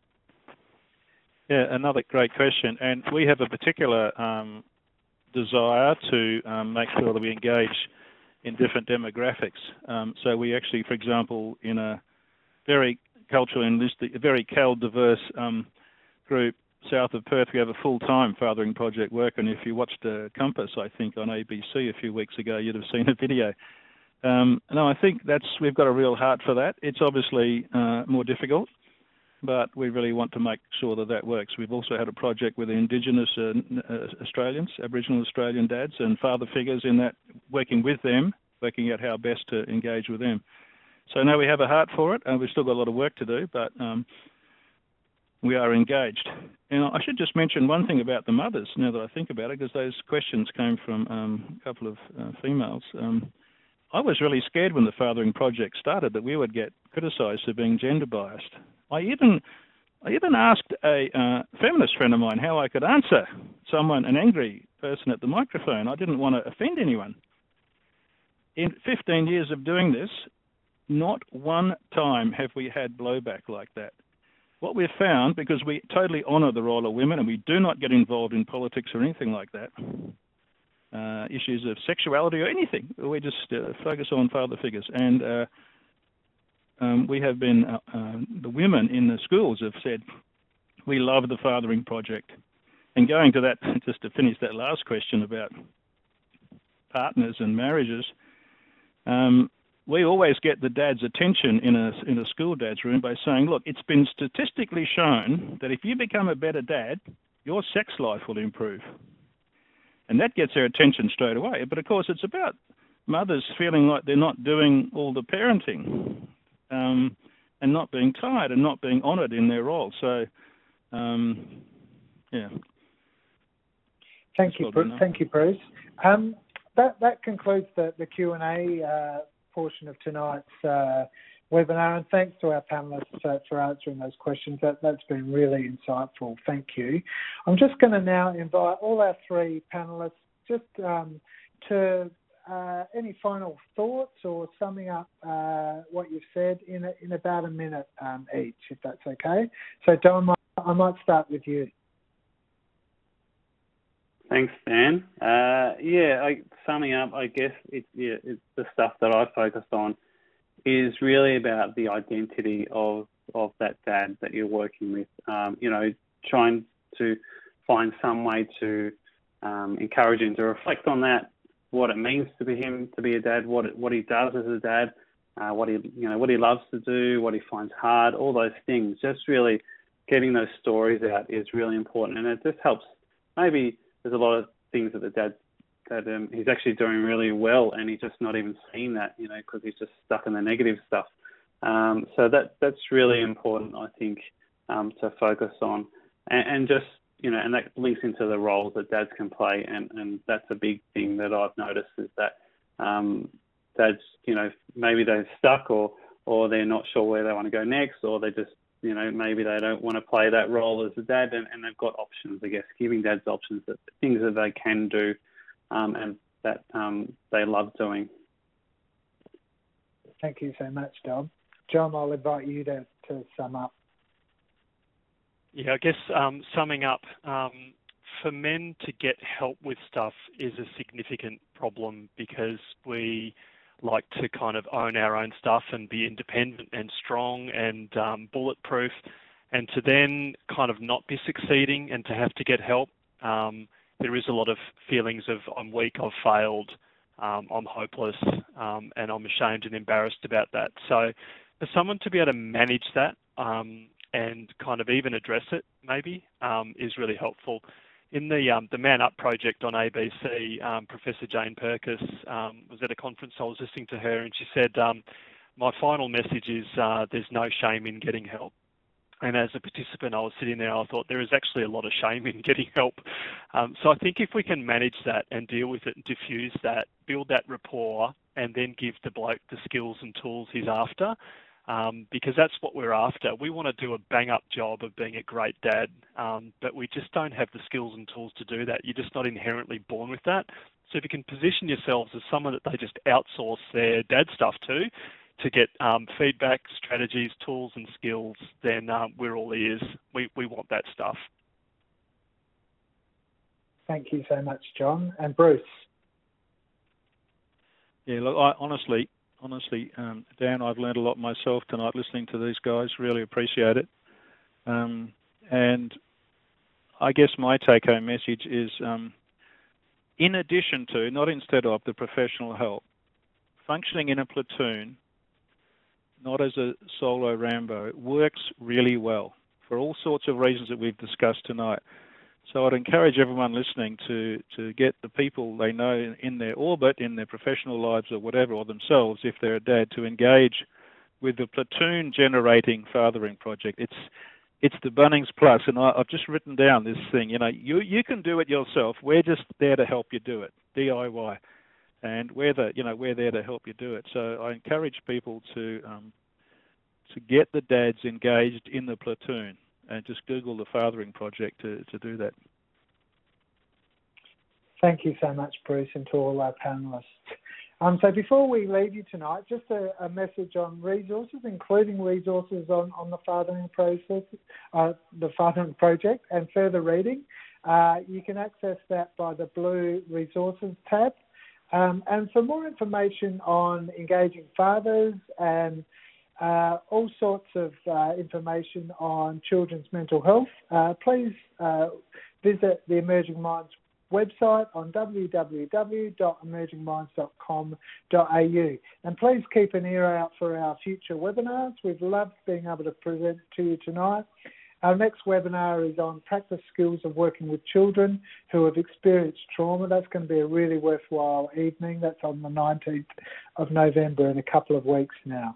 Yeah, another great question. And we have a particular um, desire to um, make sure that we engage in different demographics. Um, so we actually, for example, in a very culturally and very Cal diverse um, group south of Perth, we have a full-time Fathering Project worker. And if you watched uh, Compass, I think, on A B C a few weeks ago, you'd have seen a video. Um, no, I think that's we've got a real heart for that. It's obviously uh, more difficult, but we really want to make sure that that works. We've also had a project with the Indigenous uh, uh, Australians, Aboriginal Australian dads and father figures in that, working with them, working out how best to engage with them. So now we have a heart for it, and we've still got a lot of work to do, but um, we are engaged. And I should just mention one thing about the mothers, now that I think about it, because those questions came from um, a couple of uh, females. Um, I was really scared when the Fathering Project started that we would get criticised for being gender biased. I even I even asked a uh, feminist friend of mine how I could answer someone, an angry person at the microphone. I didn't want to offend anyone. In fifteen years of doing this, not one time have we had blowback like that. What we've found, because we totally honour the role of women and we do not get involved in politics or anything like that, uh, issues of sexuality or anything, we just uh, focus on father figures. And uh, um, we have been, uh, uh, the women in the schools have said, we love the Fathering Project. And going to that, just to finish that last question about partners and marriages, um, we always get the dad's attention in a, in a school dad's room by saying, look, it's been statistically shown that if you become a better dad, your sex life will improve. And that gets their attention straight away. But of course, it's about mothers feeling like they're not doing all the parenting um, and not being tired and not being honoured in their role. So, um, yeah. Thank you, Bruce. Thank you, Bruce. Um, that that concludes the, the Q and A uh, portion of tonight's uh, webinar, and thanks to our panellists uh, for answering those questions. That, that's been really insightful. Thank you. I'm just going to now invite all our three panellists just um, to uh, any final thoughts or summing up uh, what you've said in a, in about a minute um, each, if that's okay. So, Don, I might start with you. Thanks, Dan. Uh, yeah, I, summing up, I guess it's, yeah, it's the stuff that I focused on is really about the identity of of that dad that you're working with. Um, you know, trying to find some way to um, encourage him to reflect on that, what it means to be him to be a dad, what it, what he does as a dad, uh, what he you know what he loves to do, what he finds hard, all those things. Just really getting those stories out is really important, and it just helps. Maybe there's a lot of things that the dad that um, he's actually doing really well, and he's just not even seeing that, you know, because he's just stuck in the negative stuff. Um, so that that's really important, I think, um, to focus on, and, and just you know, and that links into the roles that dads can play, and, and that's a big thing that I've noticed is that um, dads, you know, maybe they're stuck or or they're not sure where they want to go next, or they just you know, maybe they don't want to play that role as a dad, and, and they've got options, I guess, giving dads options, that things that they can do um, and that um, they love doing. Thank you so much, Dom. John, I'll invite you to, to sum up. Yeah, I guess um, summing up, um, for men to get help with stuff is a significant problem because we like to kind of own our own stuff and be independent and strong and um, bulletproof, and to then kind of not be succeeding and to have to get help, um, there is a lot of feelings of I'm weak, I've failed, um, I'm hopeless, um, and I'm ashamed and embarrassed about that. So for someone to be able to manage that um, and kind of even address it maybe um, is really helpful. In the um, the Man Up project on A B C, um, Professor Jane Purkis um, was at a conference. I was listening to her, and she said, um, my final message is uh, there's no shame in getting help. And as a participant, I was sitting there, I thought there is actually a lot of shame in getting help. Um, so I think if we can manage that and deal with it and diffuse that, build that rapport, and then give the bloke the skills and tools he's after, Um, because that's what we're after. We want to do a bang-up job of being a great dad, um, but we just don't have the skills and tools to do that. You're just not inherently born with that. So if you can position yourselves as someone that they just outsource their dad stuff to, to get um, feedback, strategies, tools and skills, then um, we're all ears. We, we want that stuff. Thank you so much, John. And Bruce? Yeah, look, I, honestly... Honestly, um, Dan, I've learned a lot myself tonight listening to these guys. Really appreciate it. Um, and I guess my take-home message is, um, in addition to, not instead of, the professional help, functioning in a platoon, not as a solo Rambo, works really well for all sorts of reasons that we've discussed tonight. So I'd encourage everyone listening to, to get the people they know in their orbit, in their professional lives or whatever, or themselves, if they're a dad, to engage with the platoon generating fathering project. It's it's the Bunnings Plus, and I, I've just written down this thing. You know, you you can do it yourself. We're just there to help you do it, D I Y, and we're the you know we're there to help you do it. So I encourage people to um, to get the dads engaged in the platoon. And just Google the Fathering Project to, to do that. Thank you so much, Bruce, and to all our panellists. Um, so before we leave you tonight, just a, a message on resources, including resources on, on the Fathering process, uh, the Fathering Project, and further reading. Uh, you can access that by the blue Resources tab. Um, and for more information on engaging fathers and uh, all sorts of uh, information on children's mental health, uh, please uh, visit the Emerging Minds website on w w w dot emerging minds dot com dot a u. And please keep an ear out for our future webinars. We've loved being able to present to you tonight. Our next webinar is on practice skills of working with children who have experienced trauma. That's going to be a really worthwhile evening. That's on the nineteenth of November in a couple of weeks now.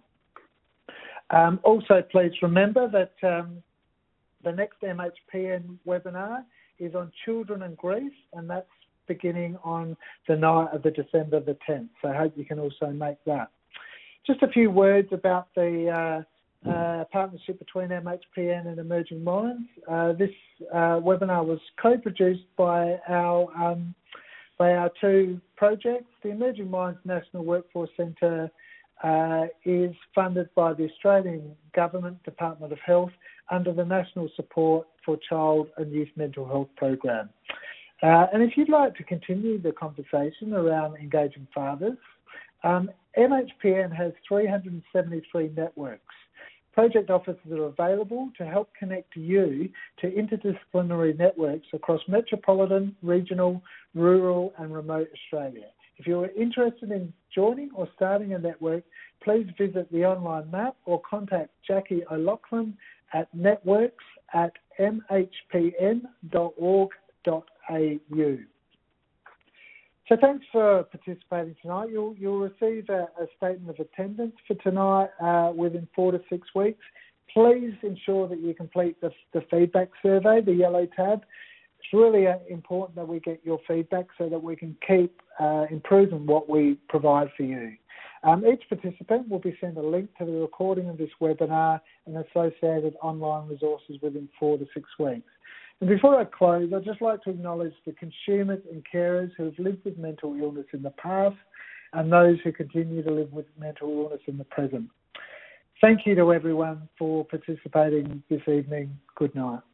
Um, also, please remember that um, the next M H P N webinar is on children and grief, and that's beginning on the night of the December the tenth. So I hope you can also make that. Just a few words about the uh, uh, partnership between M H P N and Emerging Minds. Uh, this uh, webinar was co-produced by our um, by our two projects. The Emerging Minds National Workforce Centre uh, is funded by the Australian Government Department of Health under the National Support for Child and Youth Mental Health Program. Uh, and if you'd like to continue the conversation around engaging fathers, um, M H P N has three hundred seventy-three networks. Project officers are available to help connect you to interdisciplinary networks across metropolitan, regional, rural and remote Australia. If you're interested in joining or starting a network, please visit the online map or contact Jackie O'Loughlin at networks at m h p n dot org dot a u. So thanks for participating tonight. You'll, you'll receive a, a statement of attendance for tonight uh, within four to six weeks. Please ensure that you complete the, the feedback survey, the yellow tab. It's really uh, important that we get your feedback so that we can keep uh, improving what we provide for you. Um, each participant will be sent a link to the recording of this webinar and associated online resources within four to six weeks. And before I close, I'd just like to acknowledge the consumers and carers who have lived with mental illness in the past and those who continue to live with mental illness in the present. Thank you to everyone for participating this evening. Good night.